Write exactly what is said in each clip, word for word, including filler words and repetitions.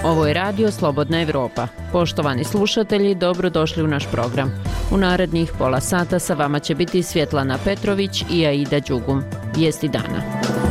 Ovo je Radio Slobodna Evropa. Poštovani slušatelji, dobrodošli u naš program. U narednih pola sata sa vama će biti Svjetlana Petrović i Aida Đugum. Vijesti dana.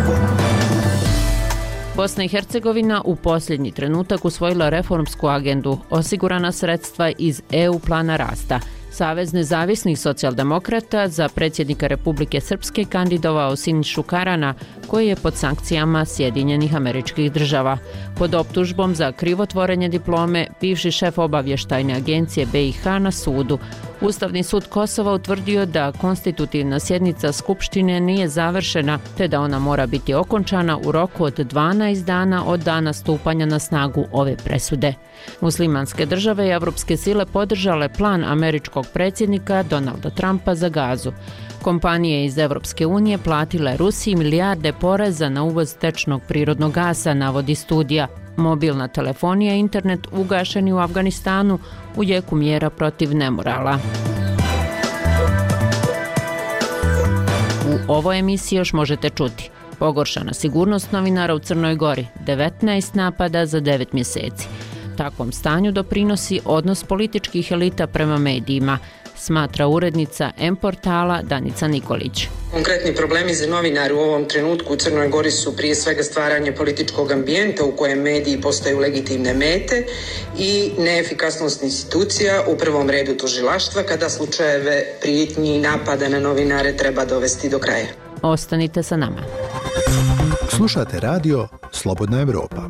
Bosna i Hercegovina u posljednji trenutak usvojila reformsku agendu, osigurana sredstva iz E U plana rasta. Savez nezavisnih socijaldemokrata za predsjednika Republike Srpske kandidovao Sinišu Karana, koji je pod sankcijama Sjedinjenih Američkih Država. Pod optužbom za krivotvorenje diplome, bivši šef obavještajne agencije B i H na sudu. Ustavni sud Kosova utvrdio da konstitutivna sjednica Skupštine nije završena, te da ona mora biti okončana u roku od dvanaest dana od dana stupanja na snagu ove presude. Muslimanske države i evropske sile podržale plan američkog predsjednika Donalda Trumpa za Gazu. Kompanije iz Evropske unije platile Rusiji milijarde poreza na uvoz tečnog prirodnog gasa, navodi studija. Mobilna telefonija i internet ugašeni u Afganistanu u jeku mjera protiv nemorala. U ovoj emisiji još možete čuti: pogoršana sigurnost novinara u Crnoj Gori, devetnaest napada za devet mjeseci. Takvom stanju doprinosi odnos političkih elita prema medijima, smatra urednica M portala Danica Nikolić. Konkretni problemi za novinare u ovom trenutku u Crnoj Gori su prije svega stvaranje političkog ambijenta u kojem mediji postaju legitimne mete i neefikasnost institucija, u prvom redu tužilaštva, kada slučajeve prijetnji i napada na novinare treba dovesti do kraja. Ostanite sa nama. Slušate radio Slobodna Evropa.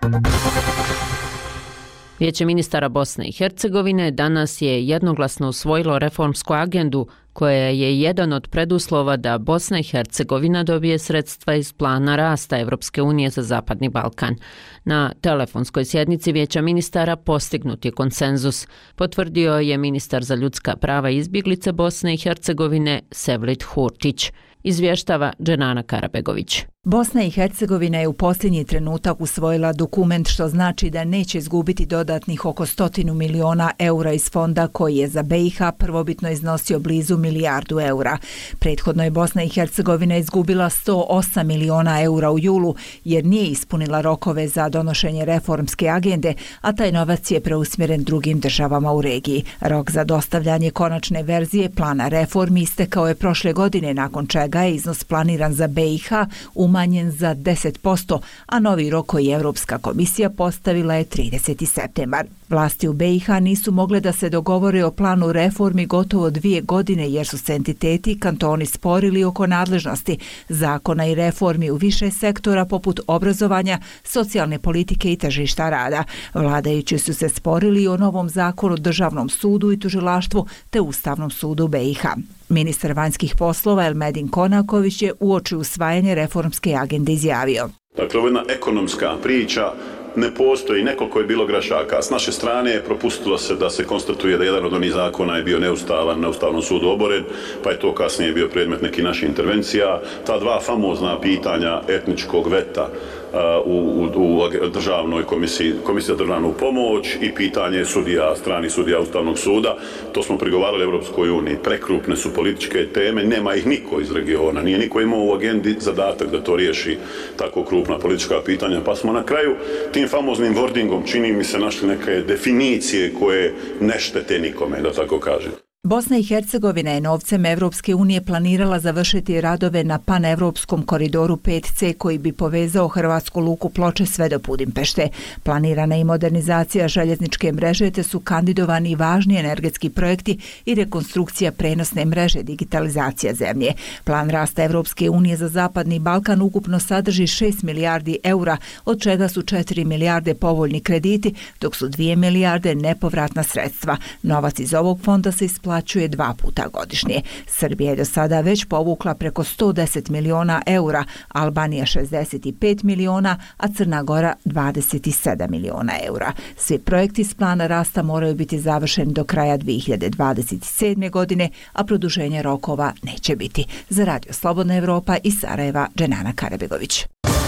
Vijeće ministara Bosne i Hercegovine danas je jednoglasno usvojilo reformsku agendu koja je jedan od preduslova da Bosna i Hercegovina dobije sredstva iz plana rasta Evropske unije za Zapadni Balkan. Na telefonskoj sjednici Vijeća ministara postignut je konsenzus, potvrdio je ministar za ljudska prava i izbjeglice Bosne i Hercegovine Sevlit Hurtić. Izvještava Dženana Karabegović. Bosna i Hercegovina je u posljednji trenutak usvojila dokument, što znači da neće izgubiti dodatnih oko stotinu miliona eura iz fonda koji je za B i H prvobitno iznosio blizu milijardu eura. Prethodno je Bosna i Hercegovina izgubila sto osam miliona eura u julu jer nije ispunila rokove za donošenje reformske agende, a taj novac je preusmjeren drugim državama u regiji. Rok za dostavljanje konačne verzije plana reformi istekao je prošle godine, nakon čega je iznos planiran za B i H umanjen za deset posto, a novi rok koji je Europska komisija postavila je trideseti septembar. Vlasti u B i H nisu mogle da se dogovore o planu reformi gotovo dvije godine jer su se entiteti i kantoni sporili oko nadležnosti, zakona i reformi u više sektora poput obrazovanja, socijalne politike i tržišta rada. Vladajući su se sporili o novom zakonu o državnom sudu i tužilaštvu te Ustavnom sudu B i H. Ministar vanjskih poslova Elmedin Konaković je uoči usvajanje reformske agende izjavio: Dakle, ovo je jedna ekonomska priča, ne postoji, nekoliko je bilo grešaka. S naše strane propustilo se da se konstatuje da jedan od onih zakona je bio neustavan, na Ustavnom sudu oboren, pa je to kasnije bio predmet nekih naših intervencija. Ta dva famozna pitanja etničkog veta u, u, u državnoj komisiji, komisija za državnu pomoć i pitanje sudija, stranih sudija Ustavnog suda, to smo prigovarali Europskoj uniji. Prekrupne su političke teme, nema ih niko iz regiona, nije niko imao u agendi zadatak da to riješi tako krupna politička pitanja, pa smo na kraju tim famoznim wordingom, čini mi se, našli neke definicije koje ne štete nikome, da tako kažem. Bosna i Hercegovina je novcem Evropske unije planirala završiti radove na panevropskom koridoru pet C koji bi povezao hrvatsku luku Ploče sve do Budimpešte. Planirana i modernizacija željezničke mreže, te su kandidovani važni energetski projekti i rekonstrukcija prenosne mreže, digitalizacija zemlje. Plan rasta Evropske unije za Zapadni Balkan ukupno sadrži šest milijardi eura, od čega su četiri milijarde povoljni krediti, dok su dvije milijarde nepovratna sredstva. Novac iz ovog fonda se isplaćuje plaćuje dva puta godišnje. Srbija je do sada već povukla preko sto deset miliona eura, Albanija šezdeset pet miliona, a Crna Gora dvadeset sedam miliona eura. Svi projekti iz plana rasta moraju biti završeni do kraja dvije hiljade dvadeset sedme. godine, a produženje rokova neće biti. Za Radio Slobodna Evropa iz Sarajeva, Dženana Karabegović.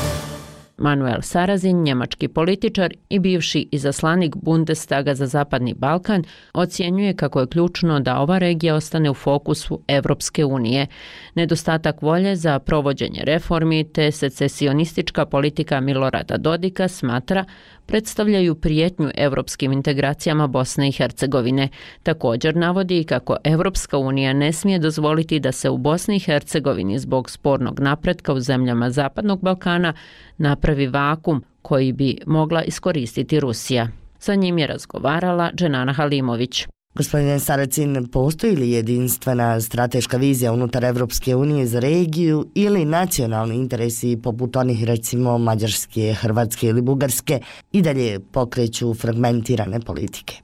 Manuel Sarrazin, njemački političar i bivši izaslanik Bundestaga za Zapadni Balkan, ocjenjuje kako je ključno da ova regija ostane u fokusu Evropske unije. Nedostatak volje za provođenje reformi te secesionistička politika Milorada Dodika, smatra, predstavljaju prijetnju evropskim integracijama Bosne i Hercegovine. Također navodi i kako Evropska unija ne smije dozvoliti da se u Bosni i Hercegovini zbog spornog napretka u zemljama Zapadnog Balkana napravi vakum koji bi mogla iskoristiti Rusija. Sa njim je razgovarala Dženana Halimović. Gospodine Saracin, postoji li jedinstvena strateška vizija unutar Evropske unije za regiju ili nacionalni interesi poput onih recimo Mađarske, Hrvatske ili Bugarske i dalje pokreću fragmentirane politike?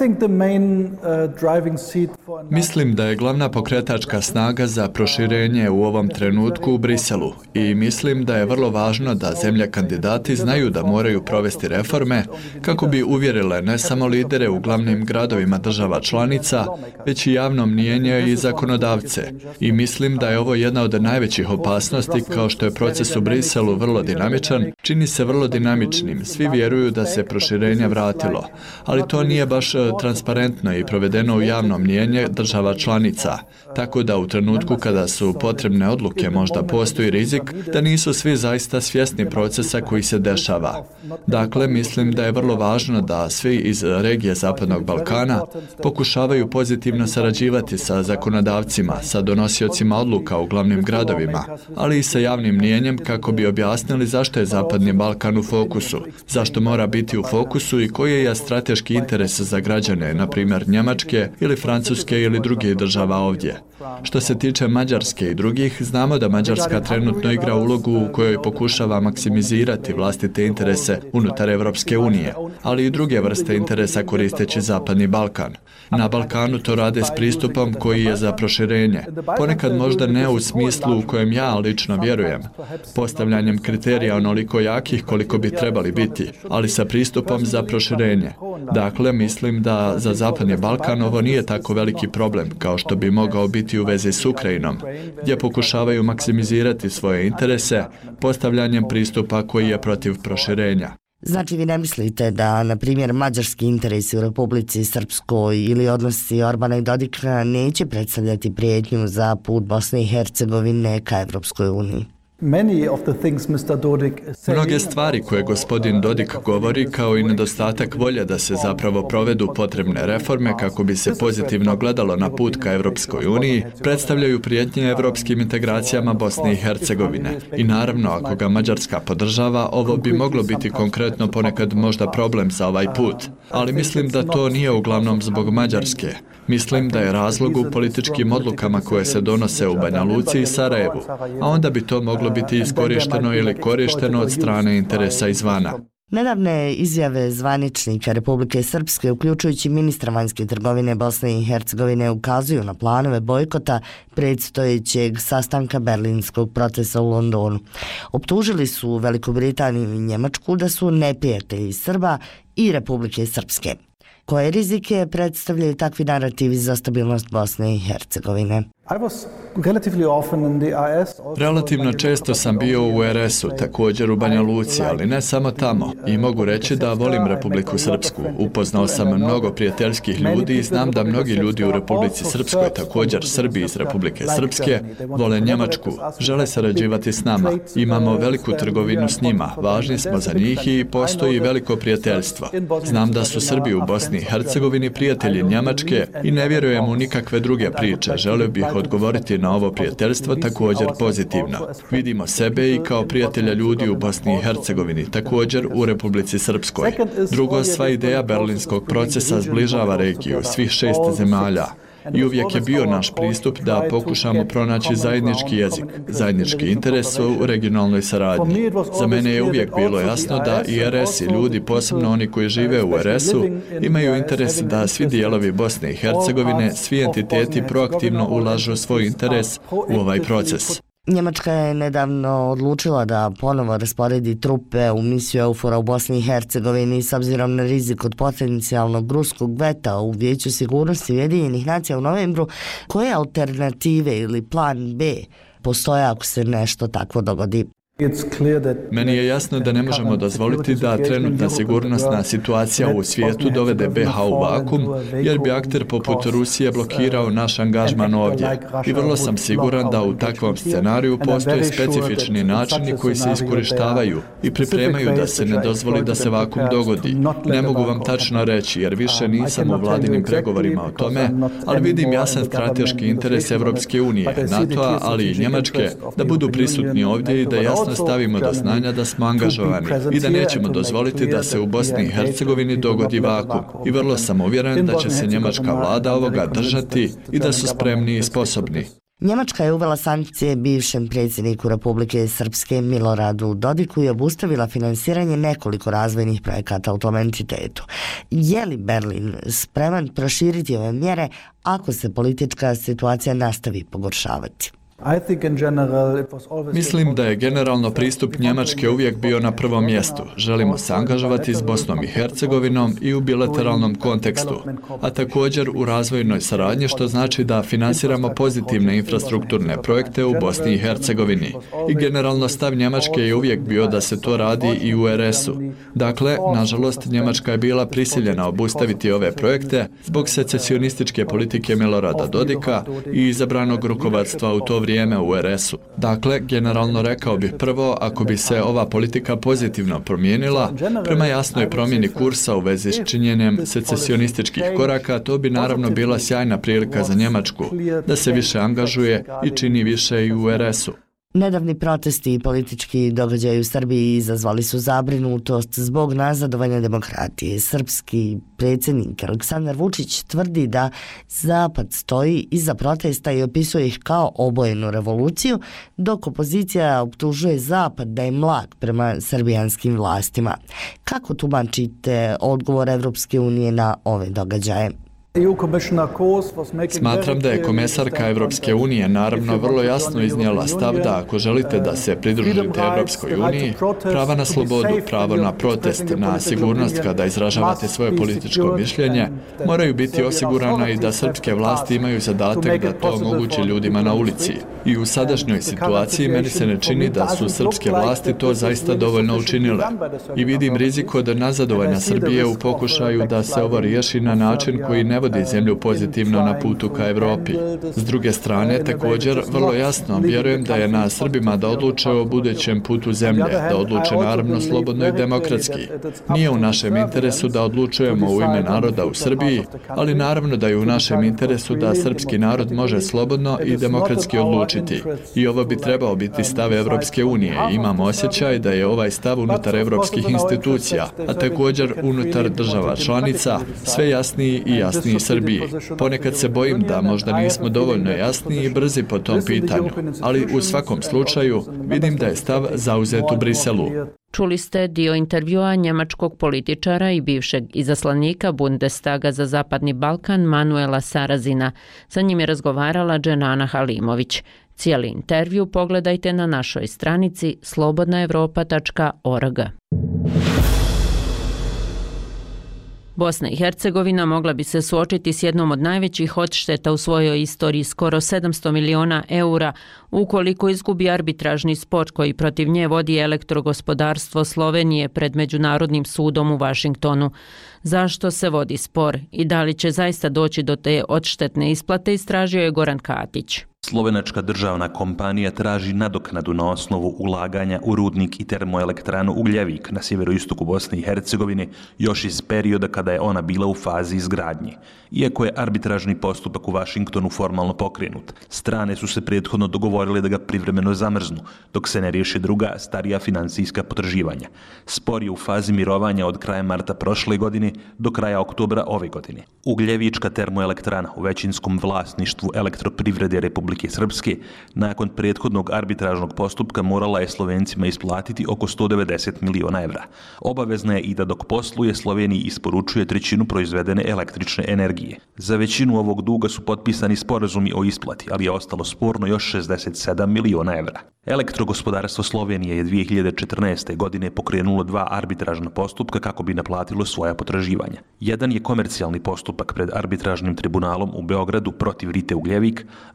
Mislim da je glavna pokretačka snaga za proširenje u ovom trenutku u Briselu i mislim da je vrlo važno da zemlje kandidati znaju da moraju provesti reforme kako bi uvjerile ne samo lidere u glavnim gradovima država članica, već i javno mnijenje i zakonodavce. I mislim da je ovo jedna od najvećih opasnosti, kao što je proces u Briselu vrlo dinamičan, čini se vrlo dinamičnim. Svi vjeruju da se proširenje vratilo, ali to nije baš transparentno i provedeno u javno mnijenje država članica, tako da u trenutku kada su potrebne odluke možda postoji rizik da nisu svi zaista svjesni procesa koji se dešava. Dakle, mislim da je vrlo važno da svi iz regije Zapadnog Balkana pokušavaju pozitivno sarađivati sa zakonodavcima, sa donosiocima odluka u glavnim gradovima, ali i sa javnim mnijenjem kako bi objasnili zašto je Zapadni Balkan u fokusu, zašto mora biti u fokusu i koji je strateški interes za građane, na primjer Njemačke ili Francuske ili drugih država ovdje. Što se tiče Mađarske i drugih, znamo da Mađarska trenutno igra ulogu u kojoj pokušava maksimizirati vlastite interese unutar Evropske unije, ali i druge vrste interesa koristeći Zapadni Balkan. Na Balkanu to rade s pristupom koji je za proširenje, ponekad možda ne u smislu u kojem ja lično vjerujem, postavljanjem kriterija onoliko jakih koliko bi trebali biti, ali sa pristupom za proširenje. Dakle, mislim da za Zapadni Balkan ovo nije tako veliki problem kao što bi mogao biti u vezi s Ukrajinom, gdje pokušavaju maksimizirati svoje interese postavljanjem pristupa koji je protiv proširenja. Znači, vi ne mislite da, na primjer, mađarski interesi u Republici Srpskoj ili odnosi Orbana i Dodika neće predstavljati prijetnju za put Bosne i Hercegovine ka Evropskoj uniji? Mnoge stvari koje gospodin Dodik govori, kao i nedostatak volje da se zapravo provedu potrebne reforme kako bi se pozitivno gledalo na put ka Evropskoj uniji, predstavljaju prijetnje evropskim integracijama Bosne i Hercegovine. I naravno, ako ga Mađarska podržava, ovo bi moglo biti konkretno ponekad možda problem za ovaj put. Ali mislim da to nije uglavnom zbog Mađarske. Mislim da je razlog u političkim odlukama koje se donose u Banja Luci i Sarajevu, a onda bi to moglo biti iskorišteno ili korišteno od strane interesa izvana. Nedavne izjave zvaničnika Republike Srpske, uključujući ministra vanjske trgovine Bosne i Hercegovine, ukazuju na planove bojkota predstojećeg sastanka berlinskog procesa u Londonu. Optužili su Veliku Britaniju i Njemačku da su neprijatelji Srba i Republike Srpske. Koje rizike predstavljaju takvi narativi za stabilnost Bosne i Hercegovine? Relativno često sam bio u er es u, također u Banja Luci, ali ne samo tamo. I mogu reći da volim Republiku Srpsku. Upoznao sam mnogo prijateljskih ljudi i znam da mnogi ljudi u Republici Srpskoj, također Srbi iz Republike Srpske, vole Njemačku, žele sarađivati s nama. Imamo veliku trgovinu s njima, važni smo za njih i postoji veliko prijateljstvo. Znam da su Srbi u Bosni i Hercegovini prijatelji Njemačke i ne vjerujem u nikakve druge priče. Želio bih odgovoriti na ovo prijateljstvo također pozitivno. Vidimo sebe i kao prijatelja ljudi u Bosni i Hercegovini, također u Republici Srpskoj. Drugo, sva ideja berlinskog procesa zbližava regiju, svih šest zemalja. I uvijek je bio naš pristup da pokušamo pronaći zajednički jezik, zajednički interes u regionalnoj saradnji. Za mene je uvijek bilo jasno da i er es i ljudi, posebno oni koji žive u er esu, imaju interes da svi dijelovi Bosne i Hercegovine, svi entiteti proaktivno ulažu svoj interes u ovaj proces. Njemačka je nedavno odlučila da ponovo rasporedi trupe u misiju EUFOR-a u Bosni i Hercegovini s obzirom na rizik od potencijalnog ruskog veta u Vijeću sigurnosti Ujedinjenih nacija u novembru. Koje alternative ili plan B postoje ako se nešto takvo dogodi? Meni je jasno da ne možemo dozvoliti da trenutna sigurnosna situacija u svijetu dovede B iH u vakum, jer bi akter poput Rusije blokirao naš angažman ovdje. I vrlo sam siguran da u takvom scenariju postoje specifični načini koji se iskorištavaju i pripremaju da se ne dozvoli da se vakum dogodi. Ne mogu vam tačno reći, jer više nisam u vladinim pregovorima o tome, ali vidim jasan strateški interes Evropske unije, NATO-a, ali i Njemačke, da budu prisutni ovdje i da jasno stavimo do znanja da smo angažovani i da nećemo dozvoliti da se u Bosni i Hercegovini dogodi vakum. I vrlo sam uvjeren da će se njemačka vlada ovoga držati i da su spremni i sposobni. Njemačka je uvela sankcije bivšem predsjedniku Republike Srpske Miloradu Dodiku i obustavila finansiranje nekoliko razvojnih projekata u tom entitetu. Je li Berlin spreman proširiti ove mjere ako se politička situacija nastavi pogoršavati? Mislim da je generalno pristup Njemačke uvijek bio na prvom mjestu. Želimo se angažovati s Bosnom i Hercegovinom i u bilateralnom kontekstu, a također u razvojnoj saradnji, što znači da finansiramo pozitivne infrastrukturne projekte u Bosni i Hercegovini. I generalno stav Njemačke je uvijek bio da se to radi i u er es u. Dakle, nažalost, Njemačka je bila prisiljena obustaviti ove projekte zbog secesionističke politike Milorada Dodika i izabranog rukovodstva u to vrijeme u er es u. Dakle, generalno rekao bih prvo, ako bi se ova politika pozitivno promijenila, prema jasnoj promjeni kursa u vezi s činjenjem secesionističkih koraka, to bi naravno bila sjajna prilika za Njemačku da se više angažuje i čini više i u er es u. Nedavni protesti i politički događaji u Srbiji izazvali su zabrinutost zbog nazadovanja demokratije. Srpski predsjednik Aleksandar Vučić tvrdi da Zapad stoji iza protesta i opisuje ih kao obojenu revoluciju, dok opozicija optužuje Zapad da je mlak prema srbijanskim vlastima. Kako tumačite odgovor Evropske unije na ove događaje? Smatram da je komesarka Evropske unije naravno vrlo jasno iznijela stav da ako želite da se pridružite Evropskoj uniji, prava na slobodu, pravo na protest, na sigurnost kada izražavate svoje političko mišljenje, moraju biti osigurana i da srpske vlasti imaju zadatak da to omogući ljudima na ulici. I u sadašnjoj situaciji meni se ne čini da su srpske vlasti to zaista dovoljno učinile. I vidim rizik od nazadovanja Srbije u pokušaju da se ovo riješi na način koji ne vodi zemlju pozitivno na putu ka Evropi. S druge strane, također, vrlo jasno vjerujem da je na Srbima da odluče o budućem putu zemlje, da odluče naravno slobodno i demokratski. Nije u našem interesu da odlučujemo u ime naroda u Srbiji, ali naravno da je u našem interesu da srpski narod može slobodno i demokratski odlučiti. I ovo bi trebao biti stav Evropske unije. Imamo osjećaj da je ovaj stav unutar evropskih institucija, a također unutar država članica, sve jasniji i jasniji Srbiji. Ponekad se bojim da možda nismo dovoljno jasni i brzi po tom pitanju, ali u svakom slučaju vidim da je stav zauzet u Briselu. Čuli ste dio intervjua njemačkog političara i bivšeg izaslanika Bundestaga za Zapadni Balkan Manuela Sarazina. Sa njim je razgovarala Dženana Halimović. Cijeli intervju pogledajte na našoj stranici slobodna evropa tačka org. Bosna i Hercegovina mogla bi se suočiti s jednom od najvećih odšteta u svojoj istoriji, skoro sedamsto miliona eura, ukoliko izgubi arbitražni spor koji protiv nje vodi elektrogospodarstvo Slovenije pred Međunarodnim sudom u Vašingtonu. Zašto se vodi spor i da li će zaista doći do te odštetne isplate, istražio je Goran Katić. Slovenačka državna kompanija traži nadoknadu na osnovu ulaganja u rudnik i termoelektranu Ugljevik na sjeveroistoku Bosne i Hercegovine još iz perioda kada je ona bila u fazi izgradnje. Iako je arbitražni postupak u Vašingtonu formalno pokrenut, strane su se prethodno dogovorile da ga privremeno zamrznu, dok se ne riješe druga, starija financijska potraživanja. Spor je u fazi mirovanja od kraja marta prošle godine do kraja oktobra ove godine. Ugljevička termoelektrana u većinskom vlasništvu Elektroprivrede Republike Srpske nakon prethodnog arbitražnog postupka morala je Slovencima isplatiti oko sto devedeset miliona evra. Obavezna je i da dok posluje Sloveniji isporučuje trećinu proizvedene električne energije. Za većinu ovog duga su potpisani sporazumi o isplati, ali je ostalo sporno još šezdeset sedam miliona evra. Elektrogospodarstvo Slovenije je dvije hiljade četrnaeste. godine pokrenulo dva arbitražna postupka kako bi naplatilo svoja potraživanja. Jedan je komercijalni postupak pred arbitražnim tribunalom u Beogradu protiv Rite Ugljevik, a drugi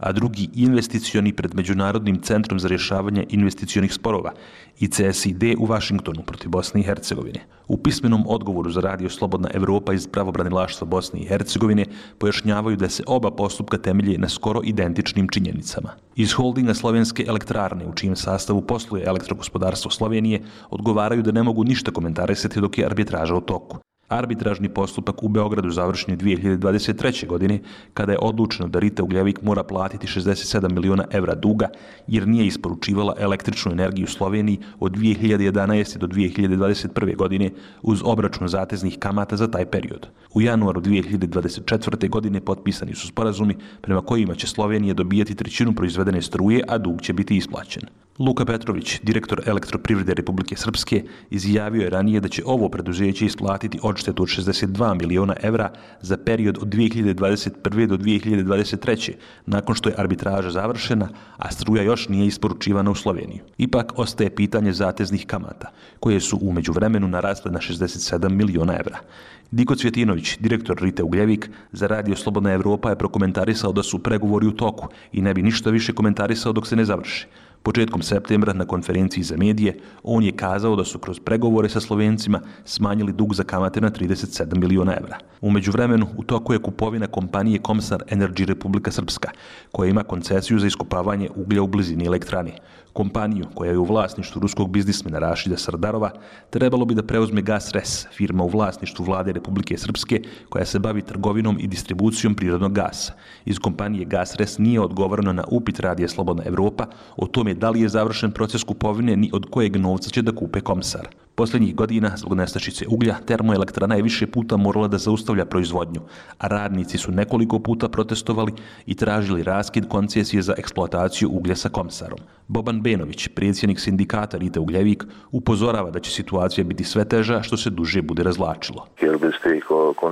investicioni pred Međunarodnim centrom za rješavanje investicionih sporova I C S I D u Vašingtonu protiv Bosne I Hercegovine. U pismenom odgovoru za Radio Slobodna Evropa iz pravobranilaštva Bosne I Hercegovine pojašnjavaju da se oba postupka temelje na skoro identičnim činjenicama. Iz holdinga Slovenske elektrarne, u čijem sastavu posluje elektrogospodarstvo Slovenije, odgovaraju da ne mogu ništa komentarisati dok je arbitraža u toku. Arbitražni postupak u Beogradu završen je dvije hiljade dvadeset treće. godine, kada je odlučeno da Rita Ugljevik mora platiti šezdeset sedam miliona evra duga jer nije isporučivala električnu energiju Sloveniji od dvije hiljade jedanaeste. do dvije hiljade dvadeset prve. godine uz obračun zateznih kamata za taj period. U januaru dvije hiljade dvadeset četvrte. godine potpisani su sporazumi prema kojima će Slovenija dobijati trećinu proizvedene struje, a dug će biti isplaćen. Luka Petrović, direktor Elektroprivrede Republike Srpske, izjavio je ranije da će ovo preduzeće isplatiti odštetu od šezdeset dva miliona evra za period od dvije hiljade dvadeset prve. do dvije hiljade dvadeset treće. nakon što je arbitraža završena, a struja još nije isporučivana u Sloveniju. Ipak ostaje pitanje zateznih kamata, koje su u međuvremenu narasle na šezdeset sedam miliona evra. Diko Cvjetinović, direktor Rite Ugljevik, za Radio Slobodna Evropa je prokomentarisao da su pregovori u toku i ne bi ništa više komentarisao dok se ne završi. Početkom septembra na konferenciji za medije on je kazao da su kroz pregovore sa Slovencima smanjili dug za kamate na trideset sedam miliona evra. U međuvremenu u toku je kupovina kompanije Komsar Energy Republika Srpska, koja ima koncesiju za iskopavanje uglja u blizini elektrane. Kompaniju, koja je u vlasništvu ruskog biznismena Rašida Sardarova, trebalo bi da preuzme Gasres, firma u vlasništvu vlade Republike Srpske, koja se bavi trgovinom i distribucijom prirodnog gasa. Iz kompanije Gasres nije odgovoreno na upit Radija Slobodna Evropa o tome da li je završen proces kupovine ni od kojeg novca će da kupe Komsar. Posljednjih godina, zbog nestašice uglja, termoelektrana je više puta morala da zaustavlja proizvodnju, a radnici su nekoliko puta protestovali i tražili raskid koncesije za eksploataciju uglja sa Komsarom. Boban Benović, predsjednik sindikata Rite Ugljevik, upozorava da će situacija biti sve teža što se duže bude razvlačilo. Jer bez tih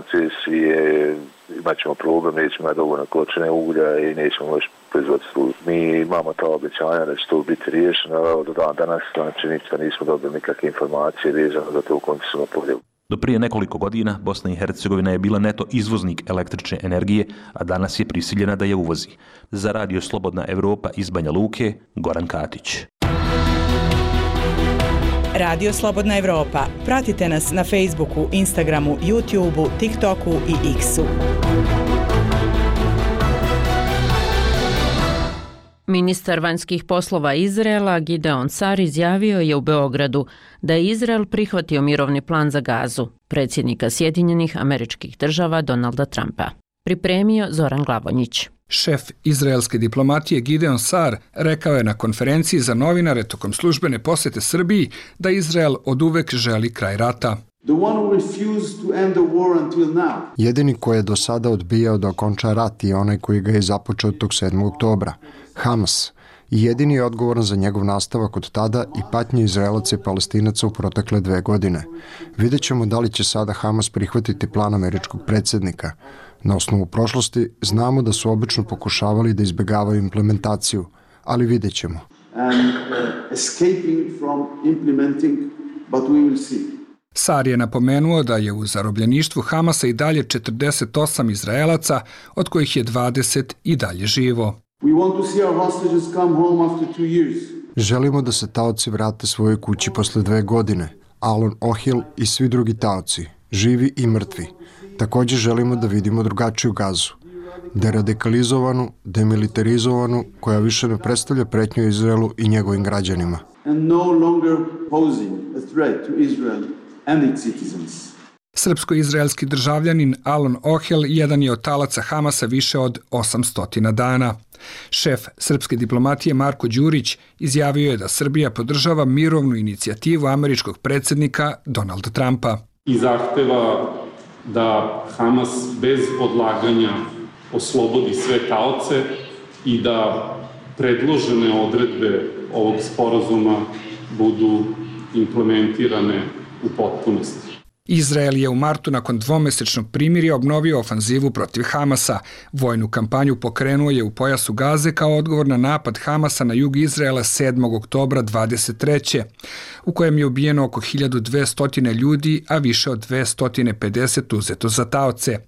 koncesije imat ćemo problem, nećemo imati dovoljno količine uglja i nećemo moći proizvoditi struju. Mi imamo ta obećanja da će to biti riješeno, ali do dan danas znači ništa nismo dobili nikakve informacije vezano za to u koncesijnu podjelu. Do prije nekoliko godina Bosna i Hercegovina je bila neto izvoznik električne energije, a danas je prisiljena da je uvozi. Za Radio Slobodna Evropa iz Banja Luke, Goran Katić. Radio Slobodna Evropa. Pratite nas na Facebooku, Instagramu, YouTubeu, TikToku i X-u. Ministar vanjskih poslova Izraela Gideon Sar izjavio je u Beogradu da je Izrael prihvatio mirovni plan za Gazu, predsjednika Sjedinjenih Američkih Država Donalda Trumpa. Pripremio Zoran Glavonjić. Šef izraelske diplomatije Gideon Sar rekao je na konferenciji za novinare tokom službene posjete Srbiji da Izrael oduvek želi kraj rata. Jedini koji je do sada odbijao da okonča rat je onaj koji ga je započeo tog sedmog oktobra, Hamas, i jedini je odgovoran za njegov nastavak od tada i patnje Izraelaca i Palestinaca u protekle dve godine. Vidjet ćemo da li će sada Hamas prihvatiti plan američkog predsjednika. Na osnovu prošlosti znamo da su obično pokušavali da izbjegavaju implementaciju, ali vidjet ćemo. Sar je napomenuo da je u zarobljeništvu Hamasa i dalje četrdeset osam Izraelaca, od kojih je dvadeset i dalje živo. Želimo da se taoci vrate svojoj kući posle dve godine. Alon Ohil i svi drugi taoci, živi i mrtvi. Također želimo da vidimo drugačiju Gazu. Deradikalizovanu, demilitarizovanu, koja više ne predstavlja pretnju Izraelu i njegovim građanima. Srpsko-izraelski državljanin Alon Ohel jedan je od talaca Hamasa više od osamsto dana. Šef srpske diplomatije Marko Đurić izjavio je da Srbija podržava mirovnu inicijativu američkog predsjednika Donalda Trumpa. I zahteva da Hamas bez odlaganja oslobodi sve taoce i da predložene odredbe ovog sporazuma budu implementirane u potpunosti. Izrael je u martu nakon dvomesečnog primirja obnovio ofanzivu protiv Hamasa. Vojnu kampanju pokrenuo je u pojasu Gaze kao odgovor na napad Hamasa na jug Izraela sedmog oktobra dvadeset treće. u kojem je ubijeno oko hiljadu dvesta ljudi, a više od dvesta pedeset uzeto za taoce.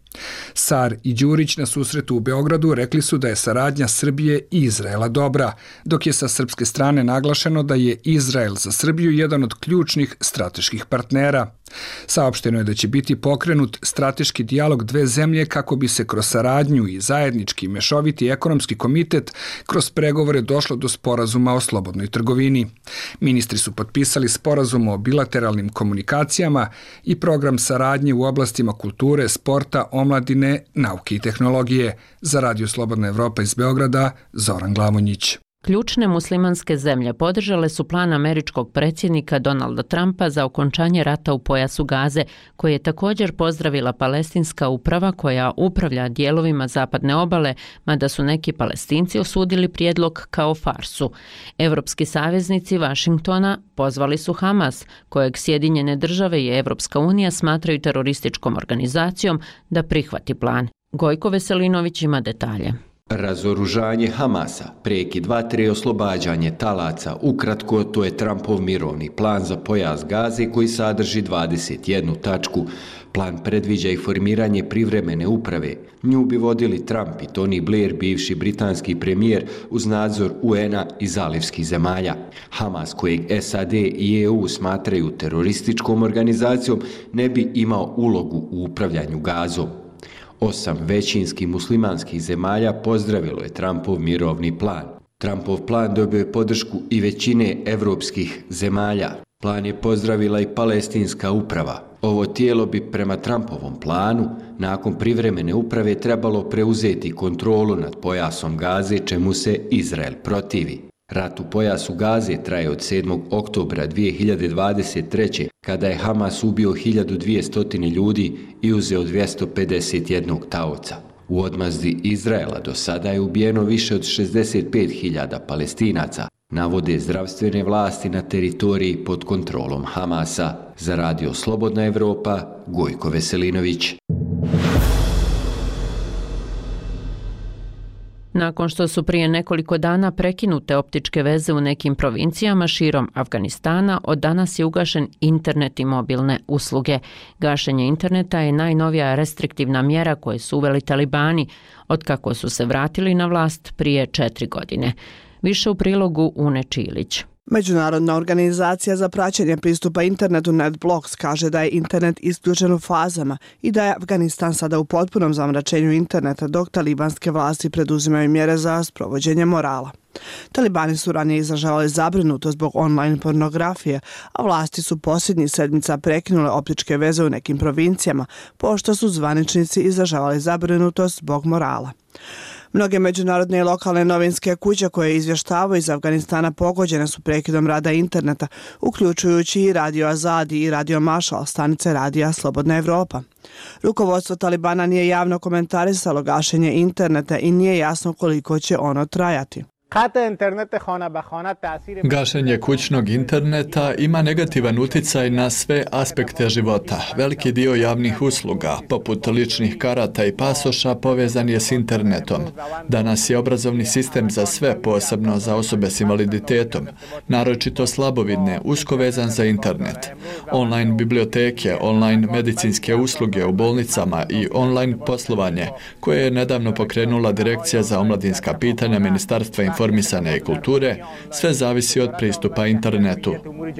Sar i Đurić na susretu u Beogradu rekli su da je saradnja Srbije i Izraela dobra, dok je sa srpske strane naglašeno da je Izrael za Srbiju jedan od ključnih strateških partnera. Saopšteno je da će biti pokrenut strateški dijalog dve zemlje kako bi se kroz saradnju i zajednički mešoviti ekonomski komitet kroz pregovore došlo do sporazuma o slobodnoj trgovini. Ministri su potpisali sporazum o bilateralnim komunikacijama i program saradnje u oblastima kulture, sporta, omladine, nauke i tehnologije. Za Radio Slobodna Evropa iz Beograda, Zoran Glamonjić. Ključne muslimanske zemlje podržale su plan američkog predsjednika Donalda Trumpa za okončanje rata u pojasu Gaze, koji je također pozdravila palestinska uprava koja upravlja dijelovima zapadne obale, mada su neki Palestinci osudili prijedlog kao farsu. Evropski saveznici Vašingtona pozvali su Hamas, kojeg Sjedinjene države i Evropska unija smatraju terorističkom organizacijom, da prihvati plan. Gojko Veselinović ima detalje. Razoružanje Hamasa, prekid vatre i oslobađanje talaca, ukratko to je Trumpov mirovni plan za pojas Gaze koji sadrži dvadeset jednu tačku. Plan predviđa i formiranje privremene uprave. Nju bi vodili Trump i Tony Blair, bivši britanski premijer, uz nadzor U N A i zalivskih zemalja. Hamas, kojeg S A D i E U smatraju terorističkom organizacijom, ne bi imao ulogu u upravljanju Gazom. Osam većinskih muslimanskih zemalja pozdravilo je Trumpov mirovni plan. Trumpov plan dobio je podršku i većine evropskih zemalja. Plan je pozdravila i palestinska uprava. Ovo tijelo bi prema Trumpovom planu nakon privremene uprave trebalo preuzeti kontrolu nad pojasom Gaze, čemu se Izrael protivi. Rat u pojasu Gaze traje od sedmog oktobra dvije hiljade dvadeset treće. kada je Hamas ubio hiljadu dvjesto ljudi i uzeo dvjesto pedeset jednog taoca. U odmazdi Izraela do sada je ubijeno više od šezdeset pet hiljada Palestinaca, navode zdravstvene vlasti na teritoriji pod kontrolom Hamasa. Za Radio Slobodna Evropa, Gojko Veselinović. Nakon što su prije nekoliko dana prekinute optičke veze u nekim provincijama širom Afganistana, od danas je ugašen internet i mobilne usluge. Gašenje interneta je najnovija restriktivna mjera koju su uveli talibani, otkako su se vratili na vlast prije četiri godine. Više u prilogu Une Čilić. Međunarodna organizacija za praćenje pristupa internetu NetBlocks kaže da je internet isključen u fazama i da je Afganistan sada u potpunom zamračenju interneta dok talibanske vlasti preduzimaju mjere za sprovođenje morala. Talibani su ranije izražavali zabrinutost zbog online pornografije, a vlasti su posljednjih sedmica prekinule optičke veze u nekim provincijama, pošto su zvaničnici izražavali zabrinutost zbog morala. Mnoge međunarodne i lokalne novinske kuće koje izvještavaju iz Afganistana pogođene su prekidom rada interneta, uključujući i Radio Azadi i Radio Mašal, stanice Radija Slobodna Evropa. Rukovodstvo Talibana nije javno komentarisalo gašenje interneta i nije jasno koliko će ono trajati. Gašenje kućnog interneta ima negativan utjecaj na sve aspekte života. Veliki dio javnih usluga, poput ličnih karata i pasoša, povezan je s internetom. Danas je obrazovni sistem za sve, posebno za osobe s invaliditetom, naročito slabovidne, usko vezan za internet. Online biblioteke, online medicinske usluge u bolnicama i online poslovanje, koje je nedavno pokrenula Direkcija za omladinska pitanja Ministarstva informisanja i kulture, sve zavisi od pristupa internetu.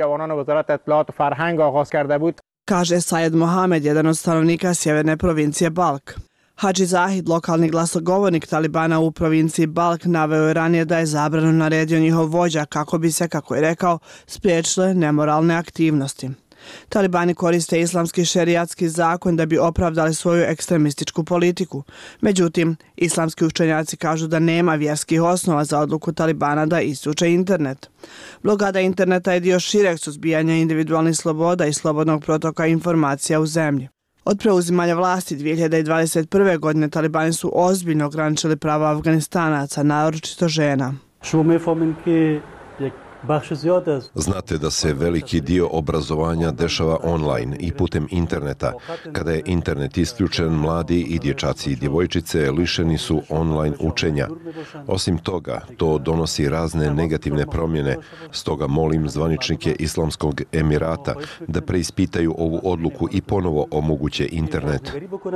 Kaže Sajed Mohamed, jedan od stanovnika sjeverne provincije Balk. Hadži Zahid, lokalni glasogovornik Talibana u provinciji Balk, naveo je ranije da je zabranu naredio njihov vođa kako bi se, kako je rekao, spriječile nemoralne aktivnosti. Talibani koriste islamski šerijatski zakon da bi opravdali svoju ekstremističku politiku. Međutim, islamski učenjaci kažu da nema vjerskih osnova za odluku Talibana da isključe internet. Blokada interneta je dio šireg suzbijanja individualnih sloboda i slobodnog protoka informacija u zemlji. Od preuzimanja vlasti dvije hiljade dvadeset prve. godine Talibani su ozbiljno ograničili prava Afganistanaca, naročito žena. Znate da se veliki dio obrazovanja dešava online i putem interneta. Kada je internet isključen, mladi i dječaci i djevojčice lišeni su online učenja. Osim toga, to donosi razne negativne promjene, stoga molim zvaničnike Islamskog Emirata da preispitaju ovu odluku i ponovo omoguće internet.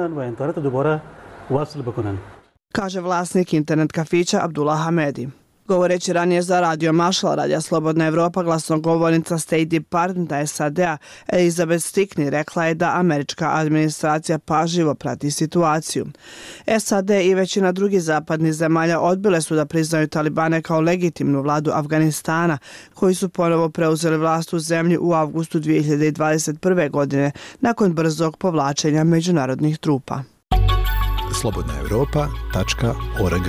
Kaže vlasnik internet kafića Abdullah Hamedi. Govoreći ranije za Radio Mašala, Radija Slobodna Evropa, glasnogovornica State Departmenta S A D-a Elizabeth Stickney rekla je da američka administracija pažljivo prati situaciju. S A D i većina drugih zapadnih zemalja odbile su da priznaju Talibane kao legitimnu vladu Afganistana, koji su ponovo preuzeli vlast u zemlji u avgustu dvije hiljade dvadeset prve. godine nakon brzog povlačenja međunarodnih trupa. slobodna europa tačka org.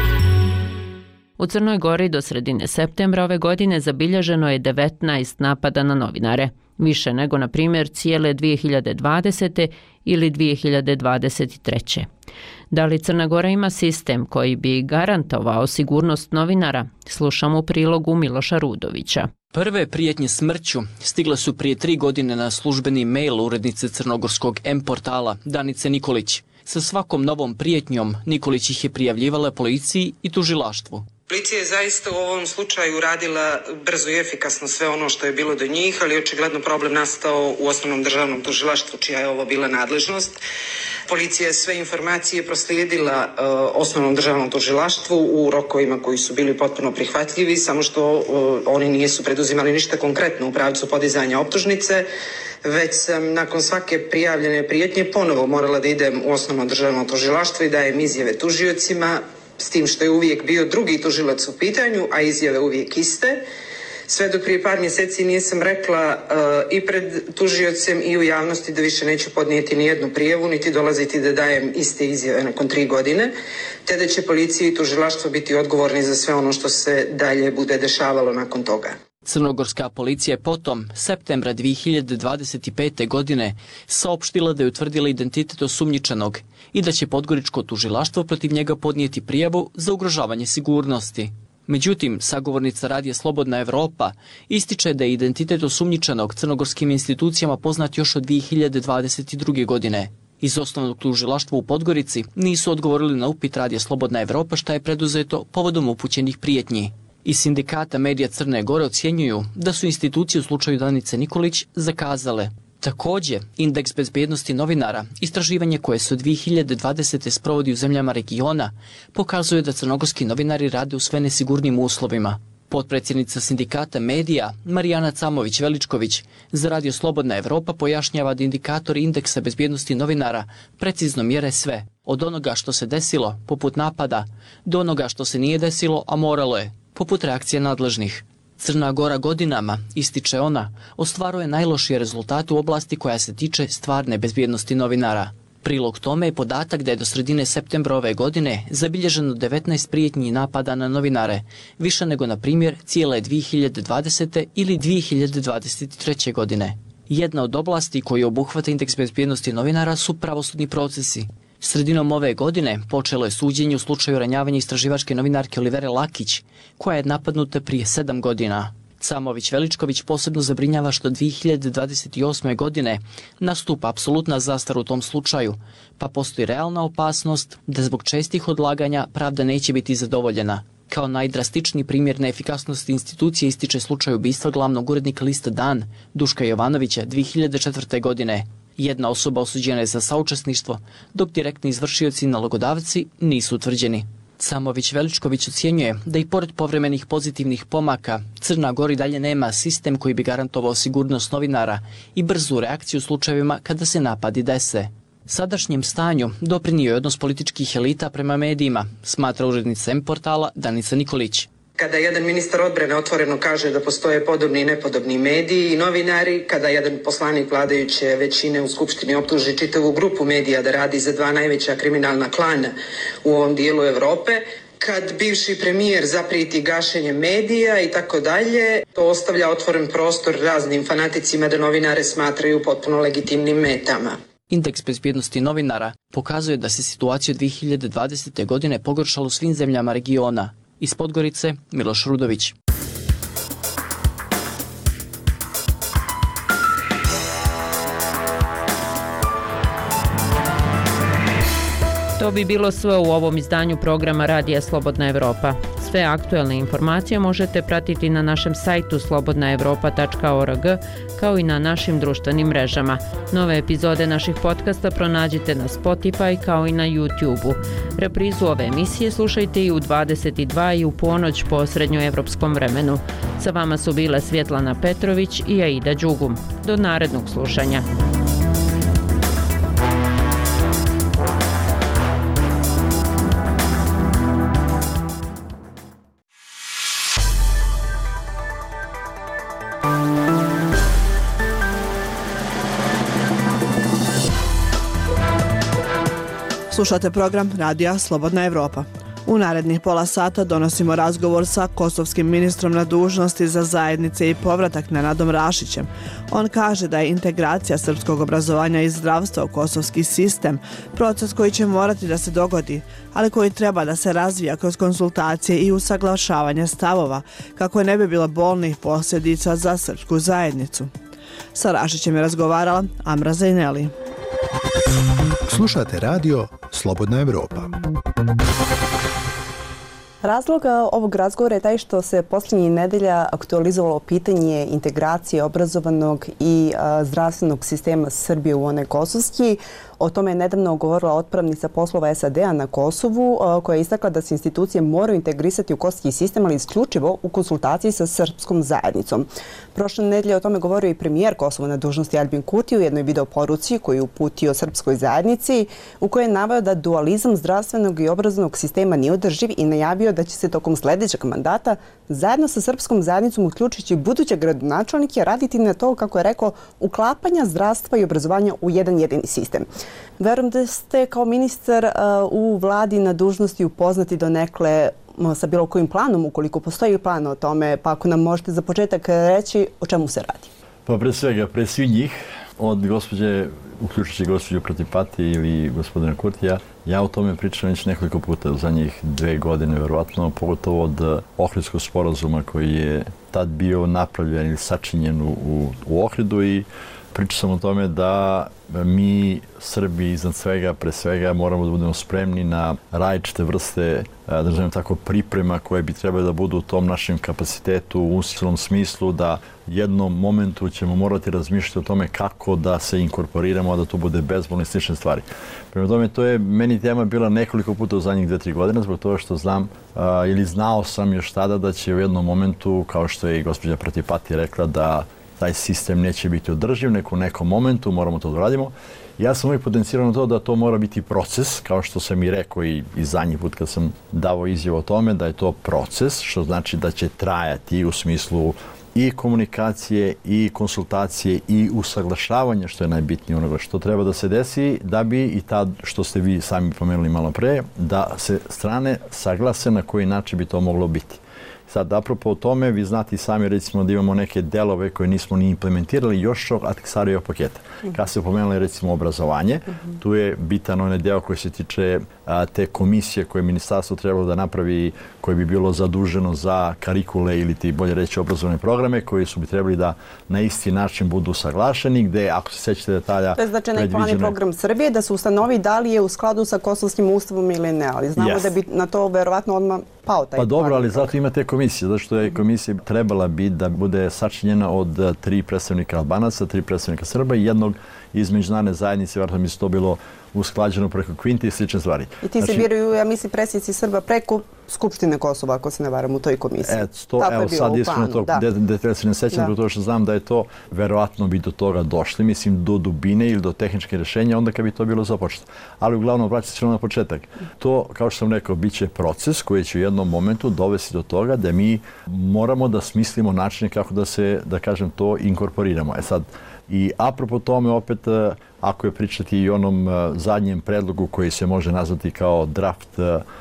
U Crnoj Gori do sredine septembra ove godine zabilježeno je devetnaest napada na novinare, više nego, na primjer, cijele dvije hiljade dvadesete. ili dvije hiljade dvadeset treće. Da li Crna Gora ima sistem koji bi garantovao sigurnost novinara? Slušamo u prilogu Miloša Rudovića. Prve prijetnje smrću stigle su prije tri godine na službeni mail urednice crnogorskog M-portala Danice Nikolić. Sa svakom novom prijetnjom Nikolić ih je prijavljivala policiji i tužilaštvu. Policija je zaista u ovom slučaju radila brzo i efikasno sve ono što je bilo do njih, ali očigledno problem nastao u osnovnom državnom tužilaštvu, čija je ovo bila nadležnost. Policija je sve informacije proslijedila uh, osnovnom državnom tužilaštvu u rokovima koji su bili potpuno prihvatljivi, samo što uh, oni nisu preduzimali ništa konkretno u pravcu podizanja optužnice, već sam nakon svake prijavljene prijetnje ponovo morala da idem u osnovno državno tužilaštvo i dajem izjave tužiocima, s tim što je uvijek bio drugi tužilac u pitanju, a izjave uvijek iste. Sve do prije par mjeseci nisam rekla uh, i pred tužiocem i u javnosti da više neću podnijeti ni jednu prijavu, niti dolaziti da dajem iste izjave nakon tri godine, te da će policija i tužilaštvo biti odgovorni za sve ono što se dalje bude dešavalo nakon toga. Crnogorska policija je potom, septembra dvije hiljade dvadeset pete. godine, saopštila da je utvrdila identitet osumnjičenog i da će podgoričko tužilaštvo protiv njega podnijeti prijavu za ugrožavanje sigurnosti. Međutim, sagovornica Radija Slobodna Evropa ističe da je identitet osumnjičenog crnogorskim institucijama poznat još od dvije hiljade dvadeset druge. godine. Iz osnovnog tužilaštva u Podgorici nisu odgovorili na upit Radija Slobodna Evropa šta je preduzeto povodom upućenih prijetnji. Iz sindikata medija Crne Gore ocjenjuju da su institucije u slučaju Danice Nikolić zakazale. Također, indeks bezbjednosti novinara, istraživanje koje se od dvije hiljade dvadesete. sprovodi u zemljama regiona, pokazuje da crnogorski novinari rade u sve nesigurnim uslovima. Potpredsjednica sindikata medija Marijana Camović-Veličković za Radio Slobodna Evropa pojašnjava da indikatori indeksa bezbjednosti novinara precizno mjere sve, od onoga što se desilo, poput napada, do onoga što se nije desilo, a moralo je, poput reakcije nadležnih. Crna Gora godinama, ističe ona, ostvaruje najlošije rezultate u oblasti koja se tiče stvarne bezbjednosti novinara. Prilog tome je podatak da je do sredine septembra ove godine zabilježeno devetnaest prijetnji napada na novinare, više nego, na primjer, cijele dvije hiljade dvadesete. ili dvije hiljade dvadeset treće. godine. Jedna od oblasti koju obuhvata indeks bezbjednosti novinara su pravosudni procesi. Sredinom ove godine počelo je suđenje u slučaju ranjavanja istraživačke novinarke Olivere Lakić, koja je napadnuta prije sedam godina. Camović-Veličković posebno zabrinjava što dvije hiljade dvadeset osme. godine nastupa apsolutna zastara u tom slučaju, pa postoji realna opasnost da zbog čestih odlaganja pravda neće biti zadovoljena. Kao najdrastičniji primjer neefikasnosti institucije ističe slučaj ubistva glavnog urednika lista Dan, Duška Jovanovića, dvije hiljade četvrte. godine. Jedna osoba osuđena je za saučesništvo, dok direktni izvršioci i nalogodavci nisu utvrđeni. Camović-Veličković ocjenjuje da i pored povremenih pozitivnih pomaka, Crna Gora dalje nema sistem koji bi garantovao sigurnost novinara i brzu reakciju u slučajevima kada se napadi dese. Sadašnjem stanju doprinio je odnos političkih elita prema medijima, smatra urednica M-portala Danica Nikolić. Kada jedan ministar odbrane otvoreno kaže da postoje podobni i nepodobni mediji i novinari, kada jedan poslanik vladajuće većine u Skupštini optuži čitavu grupu medija da radi za dva najveća kriminalna klana u ovom dijelu Evrope, kad bivši premijer zaprijeti gašenje medija i tako dalje, to ostavlja otvoren prostor raznim fanaticima da novinare smatraju potpuno legitimnim metama. Indeks bezbjednosti novinara pokazuje da se situacija od dvije hiljade dvadesete. godine pogoršala u svim zemljama regiona. Iz Podgorice, Miloš Rudović. To bi bilo sve u ovom izdanju programa Radija Slobodna Evropa. Sve aktuelne informacije možete pratiti na našem sajtu slobodna evropa tačka org kao i na našim društvenim mrežama. Nove epizode naših podcasta pronađite na Spotify kao i na YouTube-u. Reprizu ove emisije slušajte i u dvadeset i dva i u ponoć po srednjoevropskom vremenu. Sa vama su bile Svjetlana Petrović i Aida Đugum. Do narednog slušanja. Slušate program Radija Slobodna Evropa. U narednih pola sata donosimo razgovor sa kosovskim ministrom na dužnosti za zajednice i povratak Nenadom Rašićem. On kaže da je integracija srpskog obrazovanja i zdravstva u kosovski sistem proces koji će morati da se dogodi, ali koji treba da se razvija kroz konsultacije i usaglašavanje stavova, kako ne bi bilo bolnih posljedica za srpsku zajednicu. Sa Rašićem je razgovarala Amra Zajneli. Slušate radio Slobodna Evropa. Razlog ovog razgovora je taj što se posljednjih nedelja aktualizovalo pitanje integracije obrazovanog i zdravstvenog sistema Srbije u onaj kosovski. O tome je nedavno govorila otpravnica poslova S A D-a na Kosovu, koja je istakla da se institucije moraju integrisati u kosovski sistem, ali isključivo u konsultaciji sa srpskom zajednicom. Prošle nedelje o tome govorio i premijer Kosova na dužnosti Albin Kurti u jednoj video poruci koju je uputio srpskoj zajednici, u kojoj je naveo da dualizam zdravstvenog i obrazovnog sistema nije održiv i najavio da će se tokom sljedećeg mandata zajedno sa srpskom zajednicom, uključujući buduće gradonačelnike, raditi na to, kako je rekao, uklapanja zdravstva i obrazovanja u jedan jedini sistem. Verujem da ste kao ministar u vladi na dužnosti upoznati donekle sa bilo kojim planom, ukoliko postoji plan o tome, pa ako nam možete za početak reći o čemu se radi. Pa pre svega, pre svih njih, od gospođe, uključujući gospođu Pratipati ili gospodina Kurtija, ja o tome pričam već nekoliko puta u zadnjih dve godine, verovatno, pogotovo od Ohridskog sporazuma koji je tad bio napravljen ili sačinjen u, u Ohridu, i pričao sam o tome da mi, Srbi, iznad svega, pre svega, moramo da budemo spremni na različite vrste, da želim tako, priprema koje bi trebali da budu u tom našem kapacitetu u usilnom smislu, da jednom momentu ćemo morati razmišljati o tome kako da se inkorporiramo, a da to bude bezbolno i slične stvari. Prema tome, to je meni tema bila nekoliko puta u zadnjih dve, tri godine, zbog toga što znam, a, ili znao sam još tada da će u jednom momentu, kao što je i gospođa Pratipati rekla, da taj sistem neće biti održiv, nek u nekom momentu moramo to da radimo. Ja sam uvijek potencirao na to da to mora biti proces, kao što sam i rekao i, i zadnji put kad sam davao izjavu o tome, da je to proces, što znači da će trajati u smislu i komunikacije, i konsultacije, i usaglašavanja, što je najbitnije onoga što treba da se desi, da bi i tad, što ste vi sami pomenuli malo pre, da se strane saglase na koji način bi to moglo biti. Sad, apropo o tome, vi znate i sami, recimo, da imamo neke delove koje nismo ni implementirali još od Antiksarijev paketa. Kad se pomenuli, recimo, obrazovanje, tu je bitan onaj deo koji se tiče a, te komisije koje ministarstvo trebalo da napravi, koje bi bilo zaduženo za karikule ili ti bolje reći obrazovne programe, koji su bi trebali da na isti način budu saglašeni, gde, ako se sećate detalja... To je značajno plan i program Srbije, da se ustanovi da li je u skladu sa kosovskim ustavom ili ne, ali znamo yes. da bi na to verovatno odmah pao taj Pa dobro, ali program. zato imate komisije, zato što je komisija trebala biti da bude sačinjena od tri predstavnika Albanaca, tri predstavnika Srba i jednog iz međunarodne zajednice, vjerojatno mi se to bilo usklađeno preko Kvinti i slične stvari. I ti se znači, biraju, ja mislim, predsjednici Srba preko Skupštine Kosova, ako se ne varam, u toj komisiji. E, to, Tako evo, je bilo sad u iskreno planu. to detalja se ne sećam, zbog toga što znam da je to, verovatno bi do toga došli, mislim, do dubine ili do tehničke rješenja, onda kad bi to bilo započeto. Ali uglavnom, vraćati se na početak. To, kao što sam rekao, bit će proces koji će u jednom momentu dovesti do toga da mi moramo da smislimo načine kako da se, da kažem, to inkorporiramo. E sad, i apropo tome, opet, ako je pričati i onom zadnjem predlogu koji se može nazvati kao draft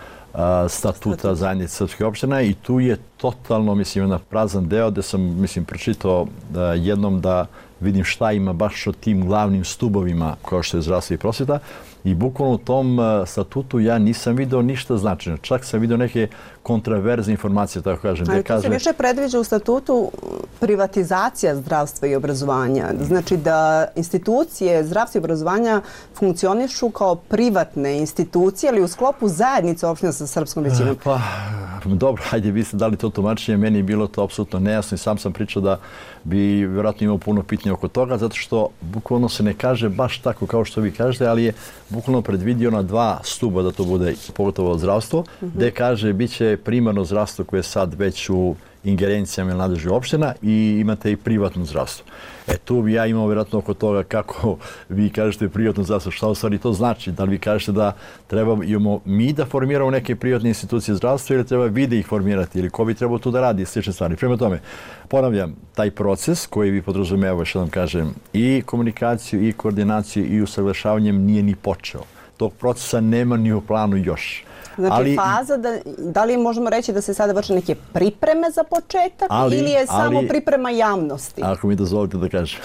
statuta zajednice srpskih opština, i tu je totalno, mislim, jedan prazan deo gde sam, mislim, pročitao jednom da vidim šta ima baš o tim glavnim stubovima kao što je zdravstvo i prosveta, i bukvalno u tom statutu ja nisam video ništa značajno. Čak sam video neke kontraverzne informacije, tako kažem. Ali to se više predviđa u statutu privatizacija zdravstva i obrazovanja. Znači da institucije zdravstva i obrazovanja funkcionišu kao privatne institucije, ali u sklopu zajednice opština sa srpskom većinom. Pa, dobro, hajde, vi ste dali to tumačenje, meni je bilo to apsolutno nejasno i sam sam pričao da bi vjerojatno imao puno pitanja oko toga, zato što bukvalno se ne kaže baš tako kao što vi kažete, ali je bukvalno predvidio na dva stuba da to bude, pogotovo zdravstvo, uh-huh. gde kaže bit će primarno zdravstvo koje je sad već u ingerencijama ili nadležnih opština i imate i privatno zdravstvo. E tu bi ja imao vjerojatno oko toga kako vi kažete privatno zdravstvo, šta u stvari to znači? Da li vi kažete da treba imamo mi da formiramo neke privatne institucije zdravstva ili treba vi da ih formirati ili ko bi trebao tu da radi slične stvari? Prema tome, ponavljam, taj proces koji vi podrazumijeva, što vam kažem, i komunikaciju i koordinaciju i usaglašavanjem nije ni počeo. Tog procesa nema ni u planu još. Znači ali, faza, da, da li možemo reći da se sada vrše neke pripreme za početak ali, ili je samo ali, priprema javnosti? Ako mi dozvolite da kažem.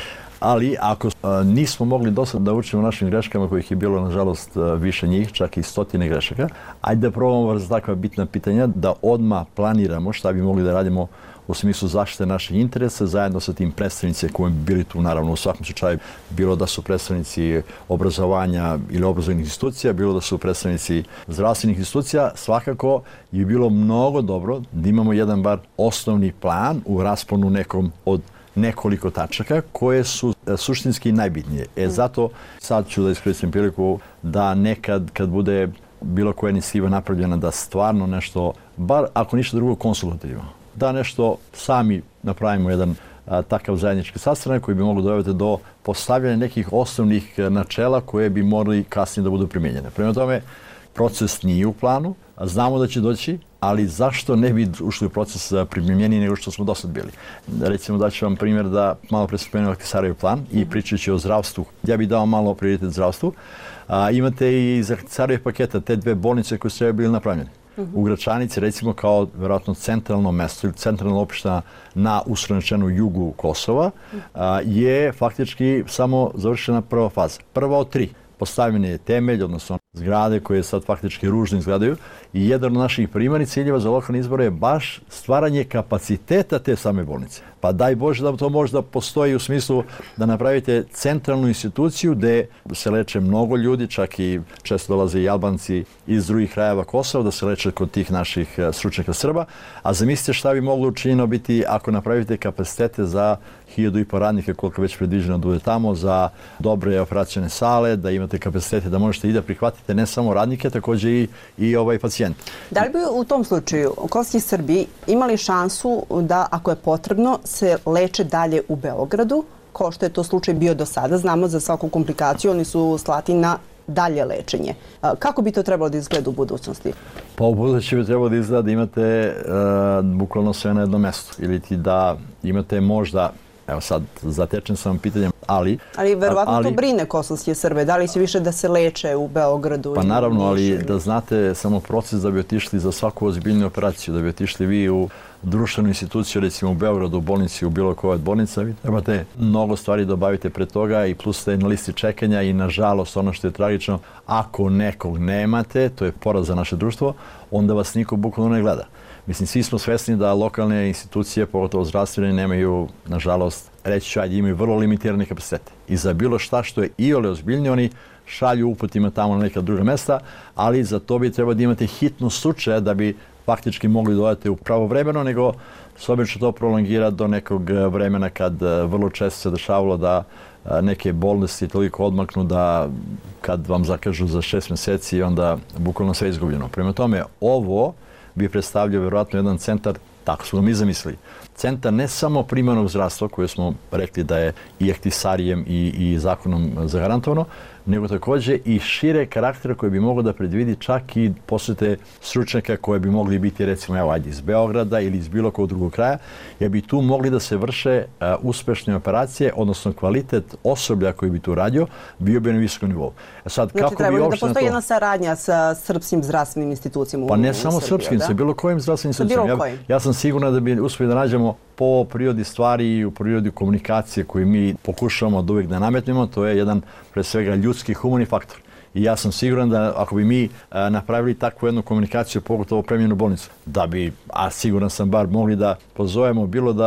Ali ako a, nismo mogli do sada da učimo našim greškama, kojih je bilo nažalost više njih, čak i stotine grešaka, ajde da probamo za takva bitna pitanja da odmah planiramo šta bi mogli da radimo u smislu zaštite naših interesa, zajedno sa tim predstavnicima koji bi bili tu, naravno, u svakom slučaju, bilo da su predstavnici obrazovanja ili obrazovnih institucija, bilo da su predstavnici zdravstvenih institucija, svakako je bilo mnogo dobro da imamo jedan bar osnovni plan u rasponu nekom od nekoliko tačaka koje su suštinski najbitnije. E zato sad ću da iskoristim priliku da nekad kad bude bilo koja inicijativa napravljena da stvarno nešto, bar ako ništa drugo, konsultativno, da nešto sami napravimo jedan a, takav zajednički sastanak koji bi mogli dovesti do postavljanja nekih osnovnih načela koje bi morali kasnije da budu primijenjene. Prema tome, proces nije u planu, znamo da će doći, ali zašto ne bi ušli u proces primjenjeniji nego što smo do sad bili? Recimo da ću vam primjer da malo pre spomenuo Ahtisarijev plan i pričajući o zdravstvu. Ja bih dao malo prioritet zdravstvu. A, imate i iz Ahtisarijev paketa te dve bolnice koje su treba bili napravljene. U Gračanici, recimo kao vjerojatno centralno mesto ili centralna opština na usrednječenu jugu Kosova, a, je faktički samo završena prva faza. Prva od tri. Postavljen je temelj, odnosno zgrade koje sad faktički ružno izgledaju i jedan od naših primarnih ciljeva za lokalne izbore je baš stvaranje kapaciteta te same bolnice. Pa daj Bože da to možda postoji u smislu da napravite centralnu instituciju gde se leče mnogo ljudi, čak i često dolaze i Albanci iz drugih krajeva Kosova da se leče kod tih naših stručnjaka Srba. A zamislite šta bi moglo učinjeno biti ako napravite kapacitete za hiljadu i po radnika koliko već predviđeno da bude tamo, za dobre operacione sale, da imate kapacitete da možete i da prihvatite ne samo radnike, također i, i ovaj pacijent. Da li bi u tom slučaju kosovski Srbi imali šansu da, ako je potrebno, se leče dalje u Beogradu, kao što je to slučaj bio do sada? Znamo za svaku komplikaciju, oni su slati na dalje lečenje. Kako bi to trebalo da izgleda u budućnosti? Pa u budućnosti bi trebalo da izgleda da imate uh, bukvalno sve na jednom mjestu. Ili ti da imate možda, evo sad zatečen sam pitanjem, ali... Ali verovatno ali, to brine kosovske Srbe. Da li će više da se leče u Beogradu? Pa naravno, ali da znate samo proces da bi otišli za svaku ozbiljnu operaciju, da bi otišli vi u društvenu instituciju, recimo u Beogradu, u bolnici, u bilo kojoj od bolnica, vi trebate mnogo stvari da obavite pred toga i plus ste na listi čekanja i nažalost ono što je tragično, ako nekog nemate, to je poraz za naše društvo, onda vas niko bukvalno ne gleda. Mislim, svi smo svesni da lokalne institucije, pogotovo zdravstvene, nemaju, nažalost, reći ću, ajde, imaju vrlo limitirane kapacitete. I za bilo šta što je iole ozbiljnije, oni šalju uputima tamo na neka druga mesta, ali za to bi trebalo da imate hitnu slučaja da bi faktički mogli dodati u pravovremeno, nego s obično to prolongira do nekog vremena kad vrlo često se dešavalo da neke bolesti toliko odmaknu da kad vam zakažu za šest mjeseci, onda bukvalno sve izgubljeno. Prema tome, ovo bi predstavljao vjerojatno jedan centar, tako smo mi zamislili, centar ne samo primarnog zdravstva, koje smo rekli da je i Ahtisarijem i, i zakonom zagarantovano, nego također i šire karaktera koje bi moglo da predvidi čak i posjete stručnjaka koje bi mogli biti, recimo, evo, ajde, iz Beograda ili iz bilo kog drugog kraja, jer bi tu mogli da se vrše uh, uspešne operacije, odnosno kvalitet osoblja koji bi tu radio, bio bi na visokom nivou. Sad, znači, kako treba bi da postoji to... jedna saradnja sa srpskim zdravstvenim institucijama u Pa ne u samo Srbiju, srpskim, da? sa bilo kojim zdravstvenim institucijama. Ja, ja sam siguran da bi uspjeli da nađemo po prirodi stvari i u prirodi komunikacije koju mi pokušavamo od uvijek da nametnemo, to je jedan, pre svega, ljudski humani faktor. I ja sam siguran da ako bi mi a, napravili takvu jednu komunikaciju, pogotovo premijenu bolnicu, da bi, a siguran sam bar, mogli da pozovemo bilo da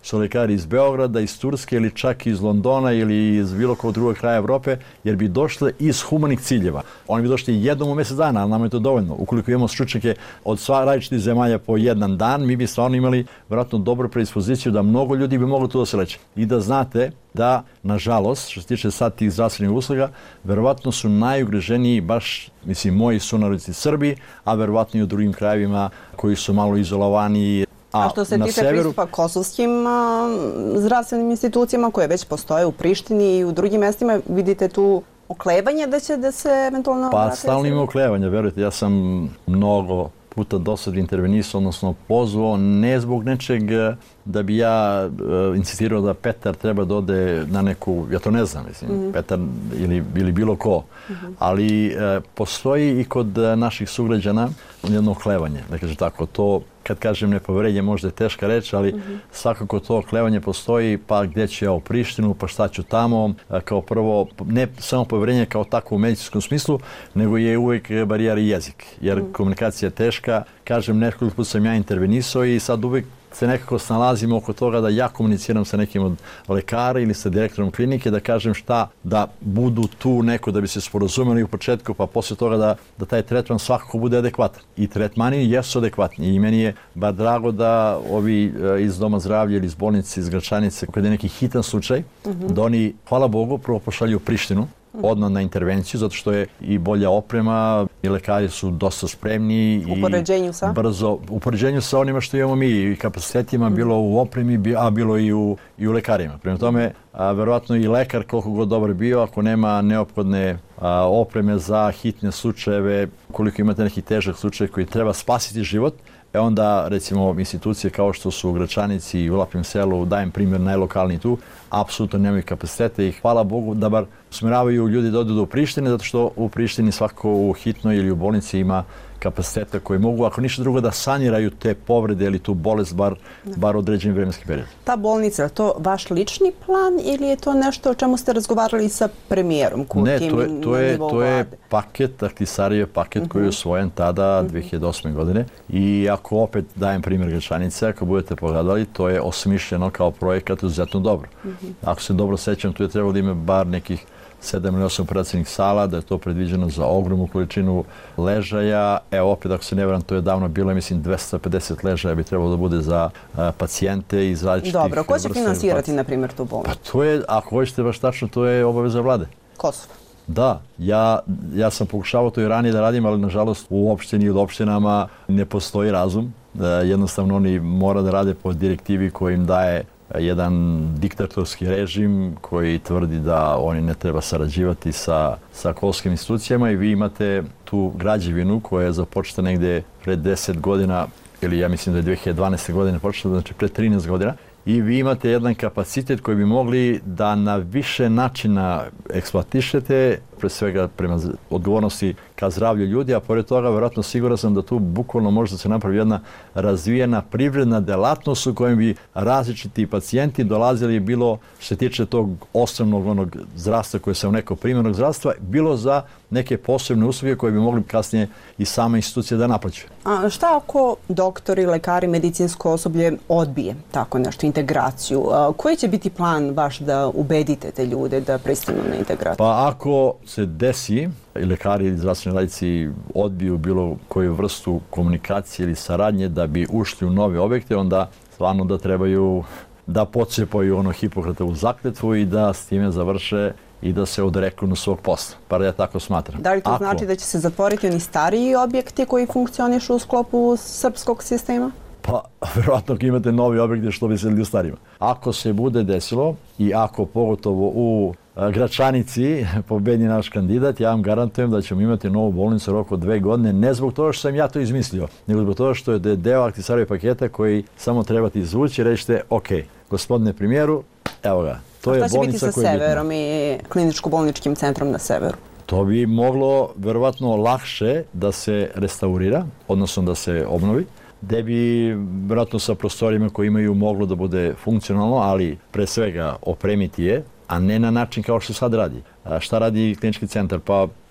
su lekari iz Beograda, iz Turske ili čak iz Londona ili iz bilo kog drugog kraja Evrope, jer bi došle iz humanih ciljeva. Oni bi došli jednom u mjesec dana, ali nama je to dovoljno. Ukoliko imamo stručnjake od sva različitih zemalja po jedan dan, mi bi stvarno imali vjerojatno dobru predispoziciju da mnogo ljudi bi moglo tu da se leče. I da znate da, nažalost, što se tiče sad tih zdravstvenih usluga, verovatno su najugroženiji baš, mislim, moji sunarodnici Srbi, a verovatno i u drugim krajevima koji su malo izolovani. A, a što se tiče severu... pristupa kosovskim a, zdravstvenim institucijama koje već postoje u Prištini i u drugim mestima, vidite tu oklevanje da će da se eventualno... Pa stalno ima oklevanja, verujte, ja sam mnogo puta do sad intervenisao, odnosno pozvao, ne zbog nečeg da bi ja uh, insistirao da Petar treba da ode na neku, ja to ne znam, mislim, mm-hmm. Petar ili, ili bilo ko, mm-hmm. ali uh, postoji i kod uh, naših sugrađana jedno oklevanje, da kažem tako, to, kad kažem nepoverenje, možda je teška reč, ali mm-hmm. svakako to oklevanje postoji, pa gdje ću ja u Prištinu, pa šta ću tamo, uh, kao prvo, ne samo poverenje kao tako u medicinskom smislu, nego je uvijek barijera jezik, jer mm-hmm. komunikacija je teška, kažem, nekoliko puta sam ja intervenisao i sad uvijek se nekako snalazimo oko toga da ja komuniciram sa nekim od lekara ili sa direktorom klinike, da kažem šta, da budu tu neko da bi se sporazumeli u početku, pa poslije toga da, da taj tretman svakako bude adekvatan. I tretmani jesu adekvatni i meni je bar drago da ovi iz Doma zdravlja ili iz bolnice, iz Gračanice, kada je neki hitan slučaj, mm-hmm. da oni, hvala Bogu, prvo pošalju u Prištinu, odmah na intervenciju, zato što je i bolja oprema i lekari su dosta spremni u poređenju sa? I brzo, u poređenju sa onima što imamo mi i kapacitetima, mm. bilo u opremi, a bilo i u, i u lekarima. Prema tome, a, verovatno i lekar koliko god dobar bio, ako nema neophodne a, opreme za hitne slučajeve, koliko imate neki težak slučaj koji treba spasiti život, e onda, recimo, institucije kao što su u Gračanici i u Lapim selu, dajem primjer najlokalniji tu, apsolutno nemaju kapacitete i hvala Bogu da bar usmjeravaju ljudi da odu do Prištine, zato što u Prištini svako u hitnoj ili u bolnici ima kapacitete koje mogu, ako ništa drugo, da saniraju te povrede ili tu bolest bar, bar određen vremenski period. Ta bolnica, je to vaš lični plan ili je to nešto o čemu ste razgovarali sa premijerom Kurtijem? Ne, to je, to je, to je paket, Ahtisaarijev paket uh-huh. koji je usvojen tada uh-huh. dvije hiljade osme. godine i ako opet dajem primjer Gračanice, ako budete pogledali, to je osmišljeno kao projekat izuzetno dobro. Uh-huh. Ako se dobro sećam, tu je trebalo da ima bar nekih sedam ili osam operacijnih sala, da je to predviđeno za ogromnu količinu ležaja. Evo opet, ako se ne varam, to je davno bilo, mislim, dvesta pedeset ležaja bi trebalo da bude za a, pacijente iz različitih... Dobro, ko će finansirati, na primjer, tu bolnicu? Pa to je, ako hoćete baš tačno, to je obaveza vlade. Kosovo? Da, ja, ja sam pokušavao to i ranije da radim, ali nažalost u opštini i u opštinama ne postoji razum. Jednostavno oni mora da rade po direktivi koji im daje jedan diktatorski režim koji tvrdi da oni ne treba sarađivati sa, sa kosovskim institucijama i vi imate tu građevinu koja je započeta negde pred deset godina, ili ja mislim da je dvije hiljade dvanaeste. godine počela, znači pred trinaest godina, i vi imate jedan kapacitet koji bi mogli da na više načina eksploatišete, pre svega prema odgovornosti ka zdravlju ljudi, a pored toga vjerojatno siguran sam da tu bukvalno može da se napravi jedna razvijena privredna delatnost u kojem bi različiti pacijenti dolazili bilo što se tiče tog osnovnog onog zdravstva koje se u neko primjernog zdravstva, bilo za neke posebne usluge koje bi mogli kasnije i sama institucija da naplaćuje. A šta ako doktori, lekari, medicinsko osoblje odbije tako nešto, integraciju? A koji će biti plan vaš da ubedite te ljude da pristanu na integraciju? Pa ako se desi i lekari ili zdravstveni radnici odbiju bilo koju vrstu komunikacije ili saradnje da bi ušli u nove objekte, onda stvarno da trebaju da pocepaju ono Hipokratovu zakletvu i da s time završe i da se odreknu na svog posla. Pa ja tako smatram. Da li to Ako, znači da će se zatvoriti oni stariji objekti koji funkcionišu u sklopu srpskog sistema? Pa, vjerojatno ako imate novi objekte što bi se li u starima. Ako se bude desilo i ako pogotovo u Gračanici pobedi naš kandidat, ja vam garantujem da ćemo imati novu bolnicu u roku od dve godine, ne zbog toga što sam ja to izmislio, nego zbog toga što je deo Ahtisaarijev paketa koji samo trebate izvući i rećete, ok, gospodine premijeru, evo ga, to je bolnica koja je bitna. Šta će biti sa severom i kliničko-bolničkim centrom na severu? To bi moglo verovatno lakše da se restaurira, odnosno da se obnovi, gde bi vjerojatno sa prostorijama koji imaju moglo da bude funkcionalno, ali pre svega opremiti je, a ne na način kao što sad radi. A šta radi klinički centar? Pa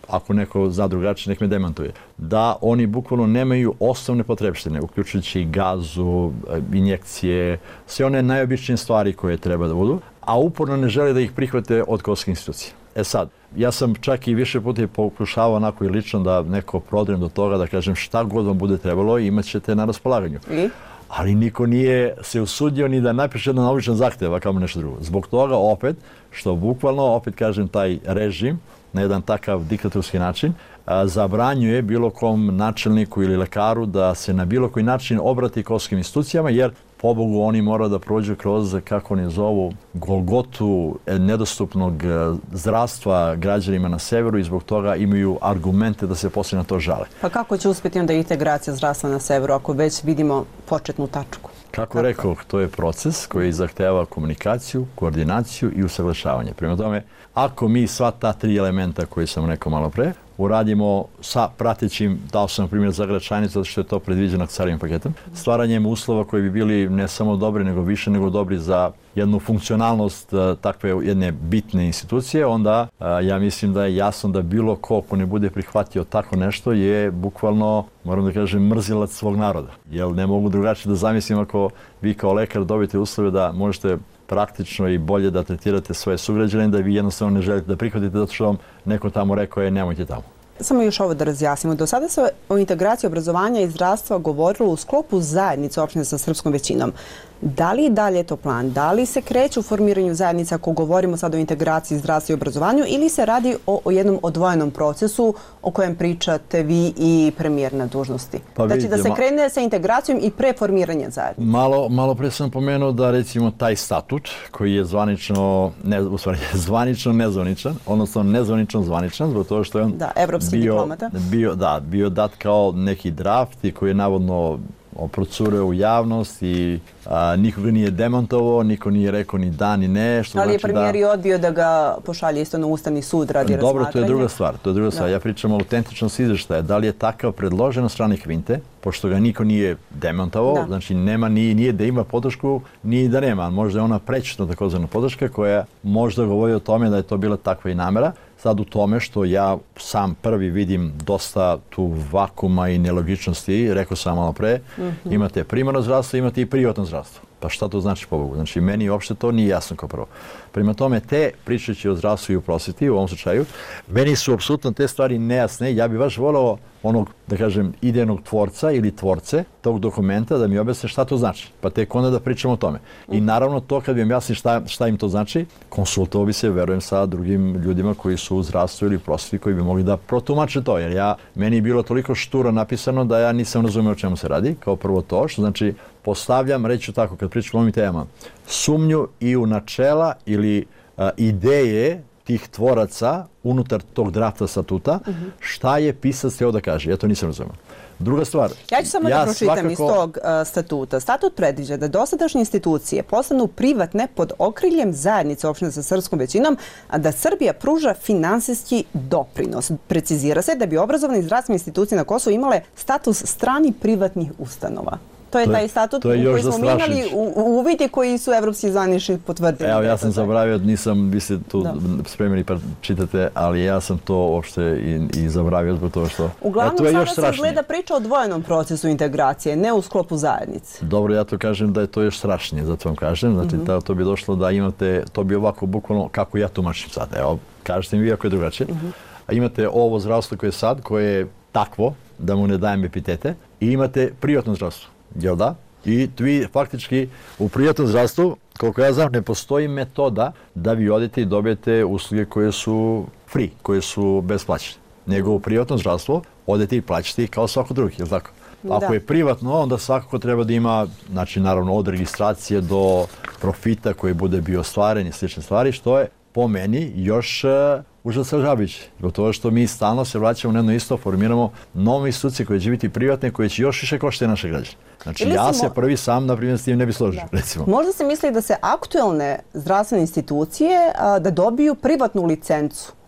ako neko zna drugačije, nek me demantuje, da oni bukvalno nemaju osnovne potrebštine, uključujući gazu, injekcije, sve one najobičnije stvari koje treba da budu, a uporno ne žele da ih prihvate od kosovskih institucija. E sad, ja sam čak i više puta pokušavao onako i lično da neko prodrem do toga, da kažem šta god vam bude trebalo, imat ćete na raspolaganju. I? Ali niko nije se usudio ni da napiše jedan običan zahtev, a kao nešto drugo. Zbog toga opet, što bukvalno, opet kažem, taj režim, na jedan takav diktatorski način, a, zabranjuje bilo kom načelniku ili lekaru da se na bilo koji način obrati kosovskim institucijama, jer pobogu oni moraju da prođu kroz, kako oni zovu, golgotu nedostupnog zdravstva građanima na severu i zbog toga imaju argumente da se poslije na to žale. Pa kako će uspjeti onda integracija zdravstva na severu ako već vidimo početnu tačku? Kako rekao, to je proces koji zahteva komunikaciju, koordinaciju i usaglašavanje. Prema tome, ako mi sva ta tri elementa koje sam rekao malo pre, uradimo sa pratećim, dao sam na primjer za Gračanicu, zato što je to predviđeno carim paketom, stvaranjem uslova koji bi bili ne samo dobri, nego više nego dobri za jednu funkcionalnost takve jedne bitne institucije, onda ja mislim da je jasno da bilo ko ko ne bude prihvatio tako nešto je bukvalno, moram da kažem, mrzilac svog naroda. Jer ne mogu drugačije da zamislim ako vi kao lekar dobite uslove da možete praktično i bolje da tretirate svoje sugrađane, da vi jednostavno ne želite da prihvatite zato što vam neko tamo rekao je nemojte tamo. Samo još ovo da razjasnimo. Do sada se o integraciji obrazovanja i zdravstva govorilo u sklopu zajednice opštine sa srpskom većinom. Da li i dalje je to plan? Da li se kreće u formiranju zajednica ako govorimo sad o integraciji zdravstva i obrazovanju ili se radi o, o jednom odvojenom procesu o kojem pričate vi i premijer na dužnosti? Pa znači vidite, da se krene sa integracijom i pre formiranja zajednice. Malo, malo pre sam pomenuo da recimo taj statut koji je zvanično, ne, u stvari, zvanično nezvaničan, odnosno nezvanično zvaničan, zbog toga što je on da, evropski bio, diplomata. Bio, da, bio dat kao neki draft i koji je navodno procureo u javnost i a, niko ga nije demontovao, niko nije rekao ni da ni ne. Što Ali znači je premijer da... i odbio da ga pošalje isto na Ustavni sud radi Dobro, razmatranja. to je druga stvar. To je druga stvar. Da. Ja pričam o autentičnosti izveštaja. Da li je takav predložen od strane Kvinte, pošto ga niko nije demontovao, Da. znači nema, nije, nije da ima podršku, nije da nema. Možda je ona prećutna takozvana podrška koja možda govori o tome da je to bila takva i namera. Sad u tome što ja sam prvi vidim dosta tu vakuma i nelogičnosti, rekao sam malo pre, mm-hmm. imate primarno zdravstvo, imate i privatno zdravstvo. Pa šta to znači pobogu? Znači meni uopšte to nije jasno kao prvo. Prema tome te, pričajući o zdravstvu i o prosveti u ovom slučaju, meni su apsolutno te stvari nejasne. Ja bih baš volao onog, da kažem, idejnog tvorca ili tvorce tog dokumenta da mi objasne šta to znači. Pa tek onda da pričamo o tome. I naravno to kad bi im jasni šta, šta im to znači, konsultovao bi se, verujem, sa drugim ljudima koji su u zdravstvu ili prosveti koji bi mogli da protumače to. Jer ja, meni je bilo toliko šturo napisano da ja nisam razumio o čemu se radi. Kao prvo to, što znači postavljam, reću tako, kad pričam o ovim temama, sumnju i u načela ili a, ideje tih tvoraca unutar tog drafta statuta, uh-huh. šta je pisac htio da kaže. Ja to nisam razumio. Druga stvar. Ja ću samo ja da pročitam svakako... iz tog uh, statuta. Statut predviđa da dosadašnje institucije postanu privatne pod okriljem zajednice opštine sa srpskom većinom, a da Srbija pruža finansijski doprinos. Precizira se da bi obrazovne i zdravstvene institucije na Kosovu imale status strani privatnih ustanova. To je, to je taj statut to je koji smo mi imali u, u uvidi koji su evropski zvanični potvrdili. Evo, ja sam zabravio, nisam, vi ste tu da. spremeni pa čitate, ali ja sam to uopšte i, i zabravio zbog toga što... Uglavnom, to je još sada se gleda priča o dvojenom procesu integracije, ne u sklopu zajednice. Dobro, ja to kažem da je to još strašnije, zato vam kažem. Znači, mm-hmm. to bi došlo da imate, to bi ovako bukvalno, kako ja tumačim sad, evo, kažete mi vi ako je drugačije. Mm-hmm. A imate ovo zdravstvo koje je sad, koje je takvo, da mu ne dajem epitete, i imate privatno zdravstvo. Jel da? I vi faktički u privatnom zdravstvu, koliko ja znam, ne postoji metoda da vi odete i dobijete usluge koje su free, koje su besplaćene. Nego u privatnom zdravstvu odete i plaćate kao svako drugi, jel tako? Da. Ako je privatno, onda svakako treba da ima, znači naravno od registracije do profita koji bude bio ostvaren i slične stvari, što je po meni još uh, užasavajuće. Zbog toga što mi stalno se vraćamo na jedno isto, formiramo nove institucije koje će biti privatne, koje će još više koštiti naše građane. Znači ili ja se mo... prvi sam, na primjer, s tim ne bi složio, da. recimo. Možda se misli da se aktuelne zdravstvene institucije a, da dobiju privatnu licencu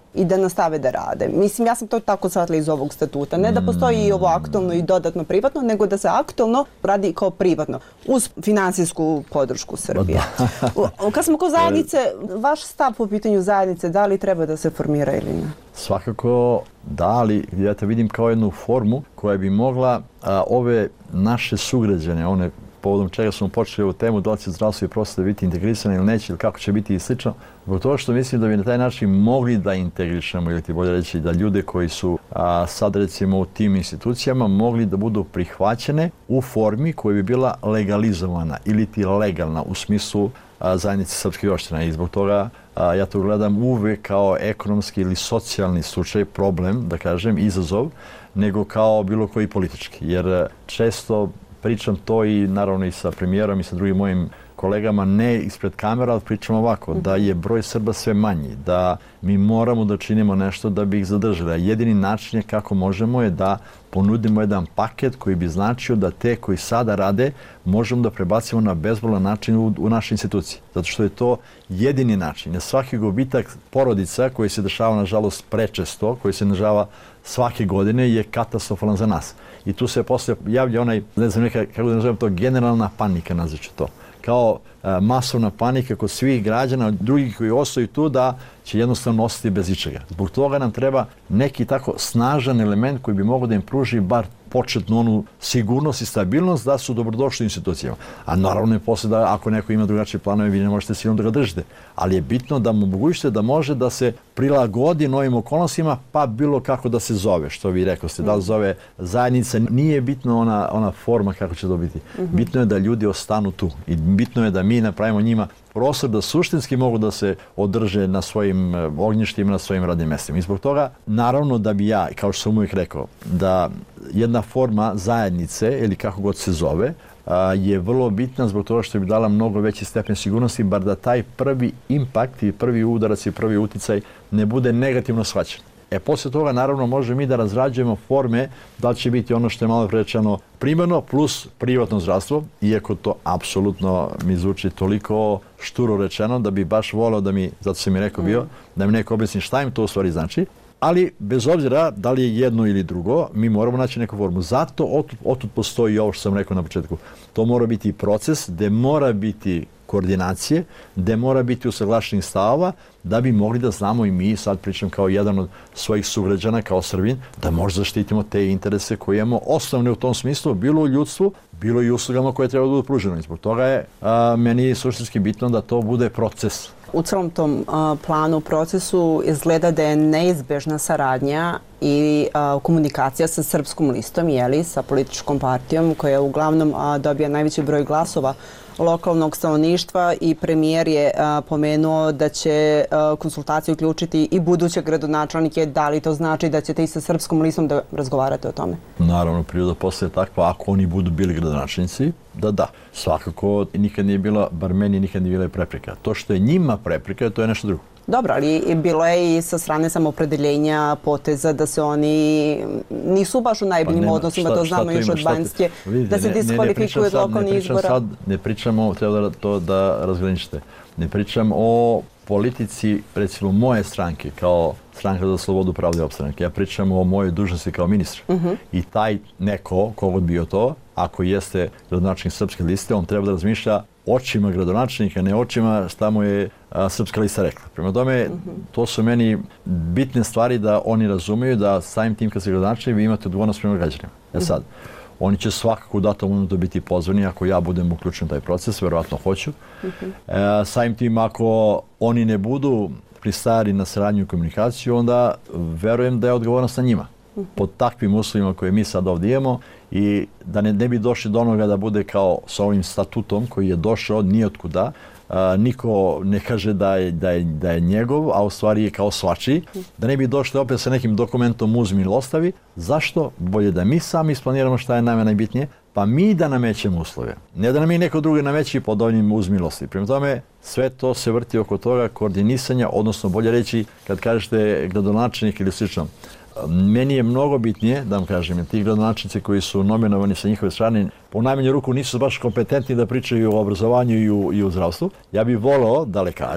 i da nastave da rade. Mislim, ja sam to tako shvatila iz ovog statuta. Ne da postoji i ovo aktualno i dodatno privatno, nego da se aktualno radi kao privatno, uz finansijsku podršku Srbije. Kad smo kod zajednice, vaš stav po pitanju zajednice, da li treba da se formira ili ne? Svakako da, ali ja te vidim kao jednu formu koja bi mogla a, ove naše sugrađane, one povodom čega smo počeli ovu temu, da li će zdravstvo i prosveta biti integrisane ili neće, ili kako će biti i slično. Zbog toga što mislim da bi na taj način mogli da integrišemo, ili ti bolje reći da ljude koji su a, sad recimo u tim institucijama mogli da budu prihvaćene u formi koja bi bila legalizovana ili ti legalna u smislu a, zajednice srpskih opština. I zbog toga a, ja to gledam uvek kao ekonomski ili socijalni slučaj, problem, da kažem, izazov, nego kao bilo koji politički. Jer često pričam to i naravno i sa premijerom i sa drugim mojim kolegama, ne ispred kamera, ali pričam ovako, da je broj Srba sve manji, da mi moramo da činimo nešto da bi ih zadržali. A jedini način je kako možemo je da ponudimo jedan paket koji bi značio da te koji sada rade možemo da prebacimo na bezbolan način u, u naše institucije. Zato što je to jedini način. Jer svaki gubitak porodica koji se dešava, nažalost, prečesto, koji se dešava svake godine, je katastrofalan za nas. I tu se posle javlja onaj, ne znam neka, kako da nazovem to, generalna panika, nazvaću to. Kao e, masovna panika kod svih građana, drugih koji ostaju tu, da će jednostavno ostati bez ičega. Zbog toga nam treba neki tako snažan element koji bi mogao da im pruži bar početnu onu sigurnost i stabilnost da su dobrodošli u institucijama. A naravno je posle da ako neko ima drugačije planove, vi ne možete sigurno da ga držite. Ali je bitno da mu omogućite da može da se prilagodi novim okolnostima, pa bilo kako da se zove, što vi rekao ste, da li zove zajednica, nije bitno ona, ona forma kako će to biti. Bitno je da ljudi ostanu tu i bitno je da mi napravimo njima prostor da suštinski mogu da se održe na svojim ognjištima, na svojim radnim mestima. I zbog toga, naravno da bi ja, kao što sam uvijek rekao, da jedna forma zajednice, ili kako god se zove, je vrlo bitna zbog toga što bi dala mnogo veći stepen sigurnosti, bar da taj prvi impakt i prvi udarac i prvi uticaj ne bude negativno shvaćen. E, poslije toga, naravno, možemo mi da razrađujemo forme da li će biti ono što je malo prečano primarno plus privatno zdravstvo, iako to apsolutno mi zvuči toliko šturo rečeno da bi baš voleo da mi, zato sam mi rekao bio, da mi neko objasni šta im to u stvari znači. Ali, bez obzira da li je jedno ili drugo, mi moramo naći neku formu. Zato otud, otud postoji i ovo što sam rekao na početku. To mora biti proces gde mora biti koordinacije, gde mora biti usaglašenih stavova, da bi mogli da znamo i mi, sad pričam kao jedan od svojih sugrađana, kao Srbin, da možda zaštitimo te interese koje imamo osnovne u tom smislu, bilo u ljudstvu, bilo i uslugama koje treba da budu pružene. Zbog toga je a, meni suštinski bitno da to bude proces. U celom tom a, planu, procesu, izgleda da je neizbežna saradnja i a, komunikacija sa Srpskom listom, jeli, sa političkom partijom koja uglavnom a, dobija najveći broj glasova lokalnog stanovništva i premijer je a, pomenuo da će a, konsultacije uključiti i buduće gradonačelnike. Da li to znači da ćete i sa Srpskom listom da razgovarate o tome? Naravno, priroda postaje takva, ako oni budu bili gradonačelnici, da da. Svakako nikad nije bila, bar meni nikad nije bila prepreka. To što je njima prepreka, to je nešto drugo. Dobro, ali bilo je i sa strane samopredeljenja poteza da se oni nisu baš u najboljim pa odnosima, to znamo još od Banjske, da se diskvalifikuju od lokalnih izbora. Sad, ne pričamo, treba da to da razgraničite, ne pričam o politici, recimo, moje stranke, kao Stranka za slobodu, pravde i opstanak. Ja pričam o mojoj dužnosti kao ministra. Uh-huh. I taj neko, kogod bio to, ako jeste gradonačelnik Srpske liste, on treba da razmišlja očima gradonačelnika, ne očima šta mu je a, Srpska lista rekla. Prema tome, uh-huh. to su meni bitne stvari da oni razumeju da samim tim kad se gradonačelnik vi imate odgovornost prema građanima. E sad, oni će svakako u datom momentu biti pozvani ako ja budem uključen u taj proces, verovatno hoću. Uh-huh. E, samim tim ako oni ne budu pristajali na saradnju i komunikaciju, onda verujem da je odgovornost na njima. Uh-huh. Pod takvim uslovima koje mi sad ovdje imamo i da ne, ne bi došli do onoga da bude kao sa ovim statutom koji je došao nijotkuda. A, niko ne kaže da je, da, je, da je njegov, a u stvari je kao svačiji. Da ne bi došli opet sa nekim dokumentom uzmi ili ostavi. Zašto? Bolje da mi sami isplaniramo šta je nama najbitnije, pa mi da namećemo uslove. Ne da nam i neko drugi nameći pod ovim uzmi ili ostavi. Prema tome, sve to se vrti oko toga koordinisanja, odnosno bolje reći kad kažete gradonačelnik ili slično. Meni je mnogo bitnije, da vam kažem, ti gradonačelnici koji su nominovani sa njihove strane, po najmanju ruku nisu baš kompetentni da pričaju o obrazovanju i u, i u zdravstvu. Ja bih voleo da lekari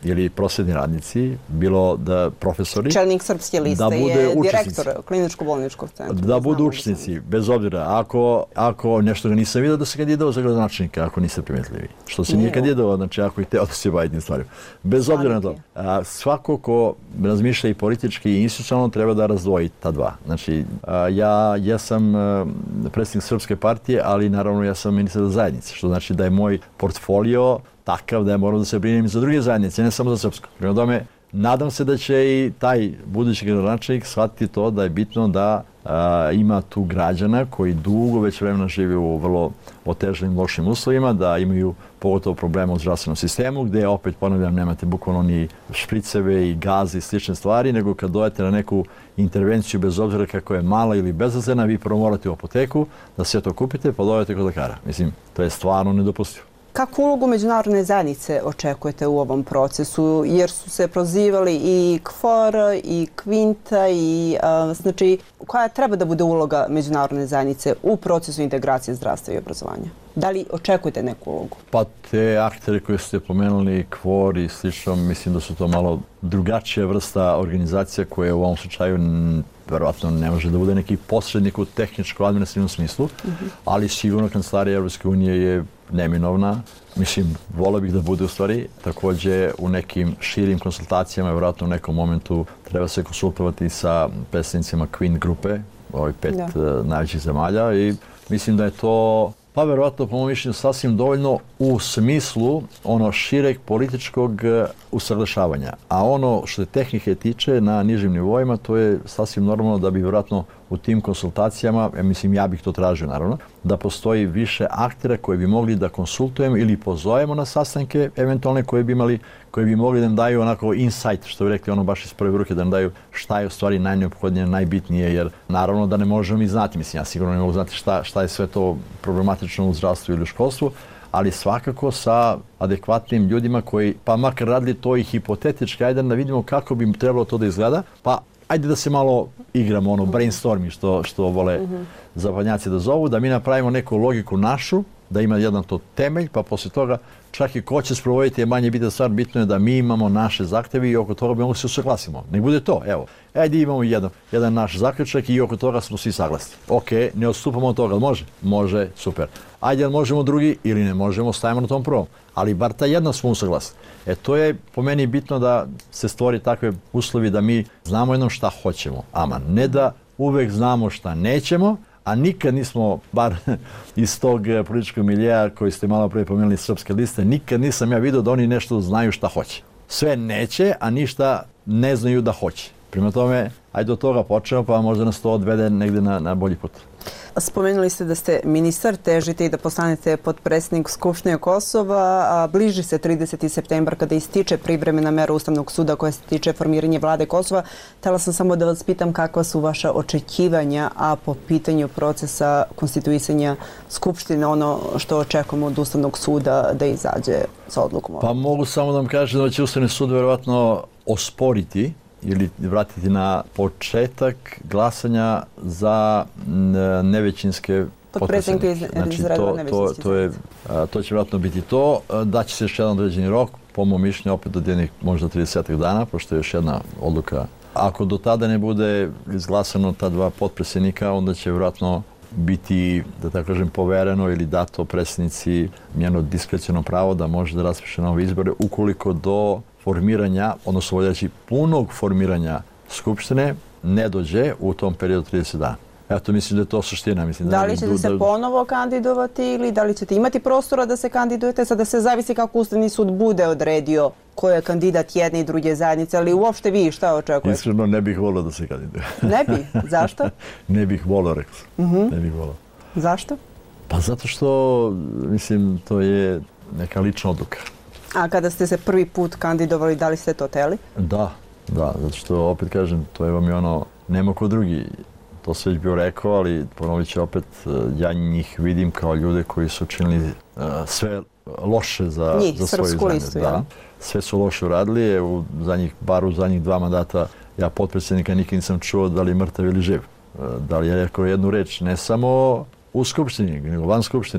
ili prosvetni radnici, bilo da profesori. Čelnik Srpske liste da bude je učesnici. direktor kliničko-bolničkog centra. Da budu učesnici, bez obzira. Ako, ako nešto ga nisam vidio da se kandidovao za gradonačelnika, ako niste primetili. Što se nije kandidovao, znači ako i teo da se bavi tim stvarima. Bez obzira na to. A, svako ko razmišlja i politički i institucionalno treba da razdvoji ta dva. Znači, a, ja jesam predsjednik Srpske partije, ali naravno ja sam ministar zajednice, što znači da je moj portfolio takav da ja moram da se brinem za druge zajednice, ne samo za srpsku. Prema tome, nadam se da će i taj budući gradonačelnik shvatiti to da je bitno da a, ima tu građana koji dugo već vremena žive u vrlo otežanim, lošim uslovima, da imaju pogotovo problema u zdravstvenom sistemu, gdje opet, ponavljam, nemate bukvalno ni špriceve i gaze i slične stvari, nego kad dojete na neku intervenciju, bez obzira kako je mala ili bezazlena, vi prvo morate u apoteku da sve to kupite, pa dojete kod lekara. Mislim, to je stvarno nedopustivo. Kakvu ulogu međunarodne zajednice očekujete u ovom procesu? Jer su se prozivali i K F O R, i Kvinta, i a, znači, koja treba da bude uloga međunarodne zajednice u procesu integracije zdravstva i obrazovanja? Da li očekujete neku ulogu? Pa te aktere koje ste pomenuli, K F O R i slično, mislim da su to malo drugačija vrsta organizacija koje u ovom slučaju verovatno ne može da bude neki posrednik u tehničko-administrativnom smislu, mm-hmm. ali sigurno kancelarija Evropske unije je neminovna. Mislim, volio bih da bude u stvari. Također u nekim širim konsultacijama, vjerojatno u nekom momentu treba se konsultovati sa predstavnicima Queen grupe, ovih pet da. najvećih zemalja i mislim da je to pa verovatno po mojom mišljenju sasvim dovoljno u smislu ono šireg političkog usaglašavanja. A ono što je tehnike tiče na nižim nivoima, to je sasvim normalno da bi vjerojatno u tim konsultacijama, ja mislim ja bih to tražio naravno, da postoji više aktera koji bi mogli da konsultujemo ili pozovemo na sastanke eventualne koje bi imali, koji bi mogli da nam daju onako insight, što bi rekli ono baš iz prve ruke, da nam daju šta je u stvari najneophodnije, najbitnije, jer naravno da ne možemo i znati, mislim ja sigurno ne mogu znati šta, šta je sve to problematično u zdravstvu ili u školstvu, ali svakako sa adekvatnim ljudima koji, pa makar radili to i hipotetički, ajde da vidimo kako bi trebalo to da izgleda, pa ajde da se malo igramo, ono, brainstorming, što, što vole mm-hmm. zapadnjaci da zovu, da mi napravimo neku logiku našu, da ima jedan to temelj, pa poslije toga čak i ko će sprovoditi je manje bitna stvar, bitno je da mi imamo naše zahtjevi i oko toga bi mogli se usaglasimo. Nek bude to, evo, ajde imamo jedan, jedan naš zaključak i oko toga smo svi saglasni. Ok, ne odstupamo od toga, može? Može, super. Ajde, možemo drugi ili ne možemo, stavimo na tom prvom. Ali bar ta jedna smo usaglasni. E to je po meni bitno da se stvori takve uslovi da mi znamo jednom šta hoćemo. Ama ne da uvek znamo šta nećemo, a nikad nismo, bar iz tog političkog miljeja koji ste malo prije pomenuli Srpske liste, nikad nisam ja vidio da oni nešto znaju šta hoće. Sve neće, a ništa ne znaju da hoće. Prema tome, ajde od toga počnemo, pa možda nas to odvede negdje na, na bolji put. Spomenuli ste da ste ministar, težite i da postanete potpredsjednik Skupštine Kosova. A bliži se trideseti septembar kada ističe privremena mera Ustavnog suda koja se tiče formiranja vlade Kosova. Htjela sam samo da vas pitam kakva su vaša očekivanja, a po pitanju procesa konstituisanja Skupštine, ono što očekujemo od Ustavnog suda da izađe sa odlukom. Pa mogu samo da vam kažem da će Ustavni sud verovatno osporiti ili vratiti na početak glasanja za nevećinske potpredsjednike. Znači, to, to, to, je, to će vjerojatno biti to. Da će se još jedan određeni rok, po mom mišljenju, opet do jednih možda trideset dana, pošto je još jedna odluka. Ako do tada ne bude izglasano ta dva potpredsjednika, onda će vjerojatno biti, da tako kažem, povereno ili dato predsjednici njeno diskreciono pravo da može da raspiše nove izbore ukoliko do formiranja, odnosno voljeći punog formiranja Skupštine, ne dođe u tom periodu trideset dana. Eto, mislim da je to suština. Mislim, da li ćete da... se ponovo kandidovati ili da li ćete imati prostora da se kandidujete? Sada se zavisi kako Ustavni sud bude odredio ko je kandidat jedne i druge zajednice, ali uopšte vi šta očekujete? Iskreno ne bih volio da se kandiduje. Ne bi? Zašto? Ne bih volio, rekao sam. Uh-huh. Ne bih volio. Zašto? Pa zato što, mislim, to je neka lična odluka. A kada ste se prvi put kandidovali, da li ste to teli? Da, da, zato što opet kažem, to je vam je ono, nema ko drugi. To se već bio rekao, ali ponovit ću opet, ja njih vidim kao ljude koji su učinili uh, sve loše za, njih, za svoju zemlju. Listu, da. Sve su loše uradili, u zadnjih, bar u zadnjih dva mandata ja potpredsjednika nikad nisam čuo da li je mrtav ili živ. Uh, da li je rekao jednu reč, ne samo u Skupštini, nego van Skupštine.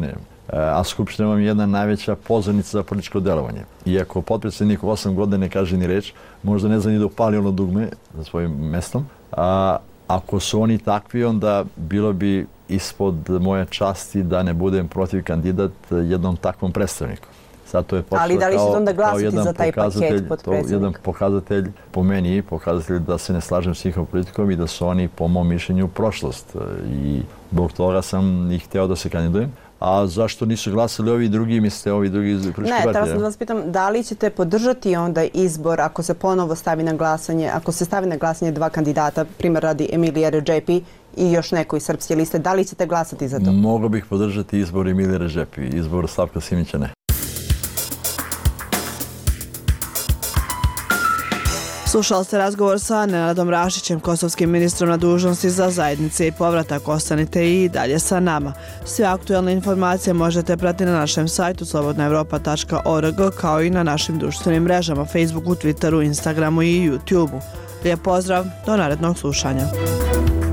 a Skupština vam je jedna najveća pozornica za političko delovanje. Iako potpredsjednik osam godina ne kaže ni reč, možda ne zna ni da upali ono dugme za svojim mestom, a ako su oni takvi, onda bilo bi ispod moje časti da ne budem protiv kandidat jednom takvom predstavniku. Zato je Ali da li ćete onda glasiti za taj to paket potpredsjednika? Jedan pokazatelj, po meni, pokazatelj da se ne slažem s njihovom politikom i da su oni, po mom mišljenju, prošlost. I zbog toga sam ih hteo da se kandidujem. A zašto nisu glasali ovi drugi, mislite, ovi drugi politički partije? Ne, tada sam da vas pitam, da li ćete podržati onda izbor ako se ponovo stavi na glasanje, ako se stavi na glasanje dva kandidata, primjer radi Emilije Redžepi i još neko iz Srpske liste, da li ćete glasati za to? Mogu bih podržati izbor Emilije Redžepi, izbor Slavka Simića ne. Slušali ste razgovor sa Nenadom Rašićem, kosovskim ministrom na dužnosti za zajednice i povratak. Ostanite i dalje sa nama. Sve aktualne informacije možete pratiti na našem sajtu slobodna evropa tačka org kao i na našim društvenim mrežama Facebooku, Twitteru, Instagramu i YouTubeu. Lijep pozdrav, do narednog slušanja.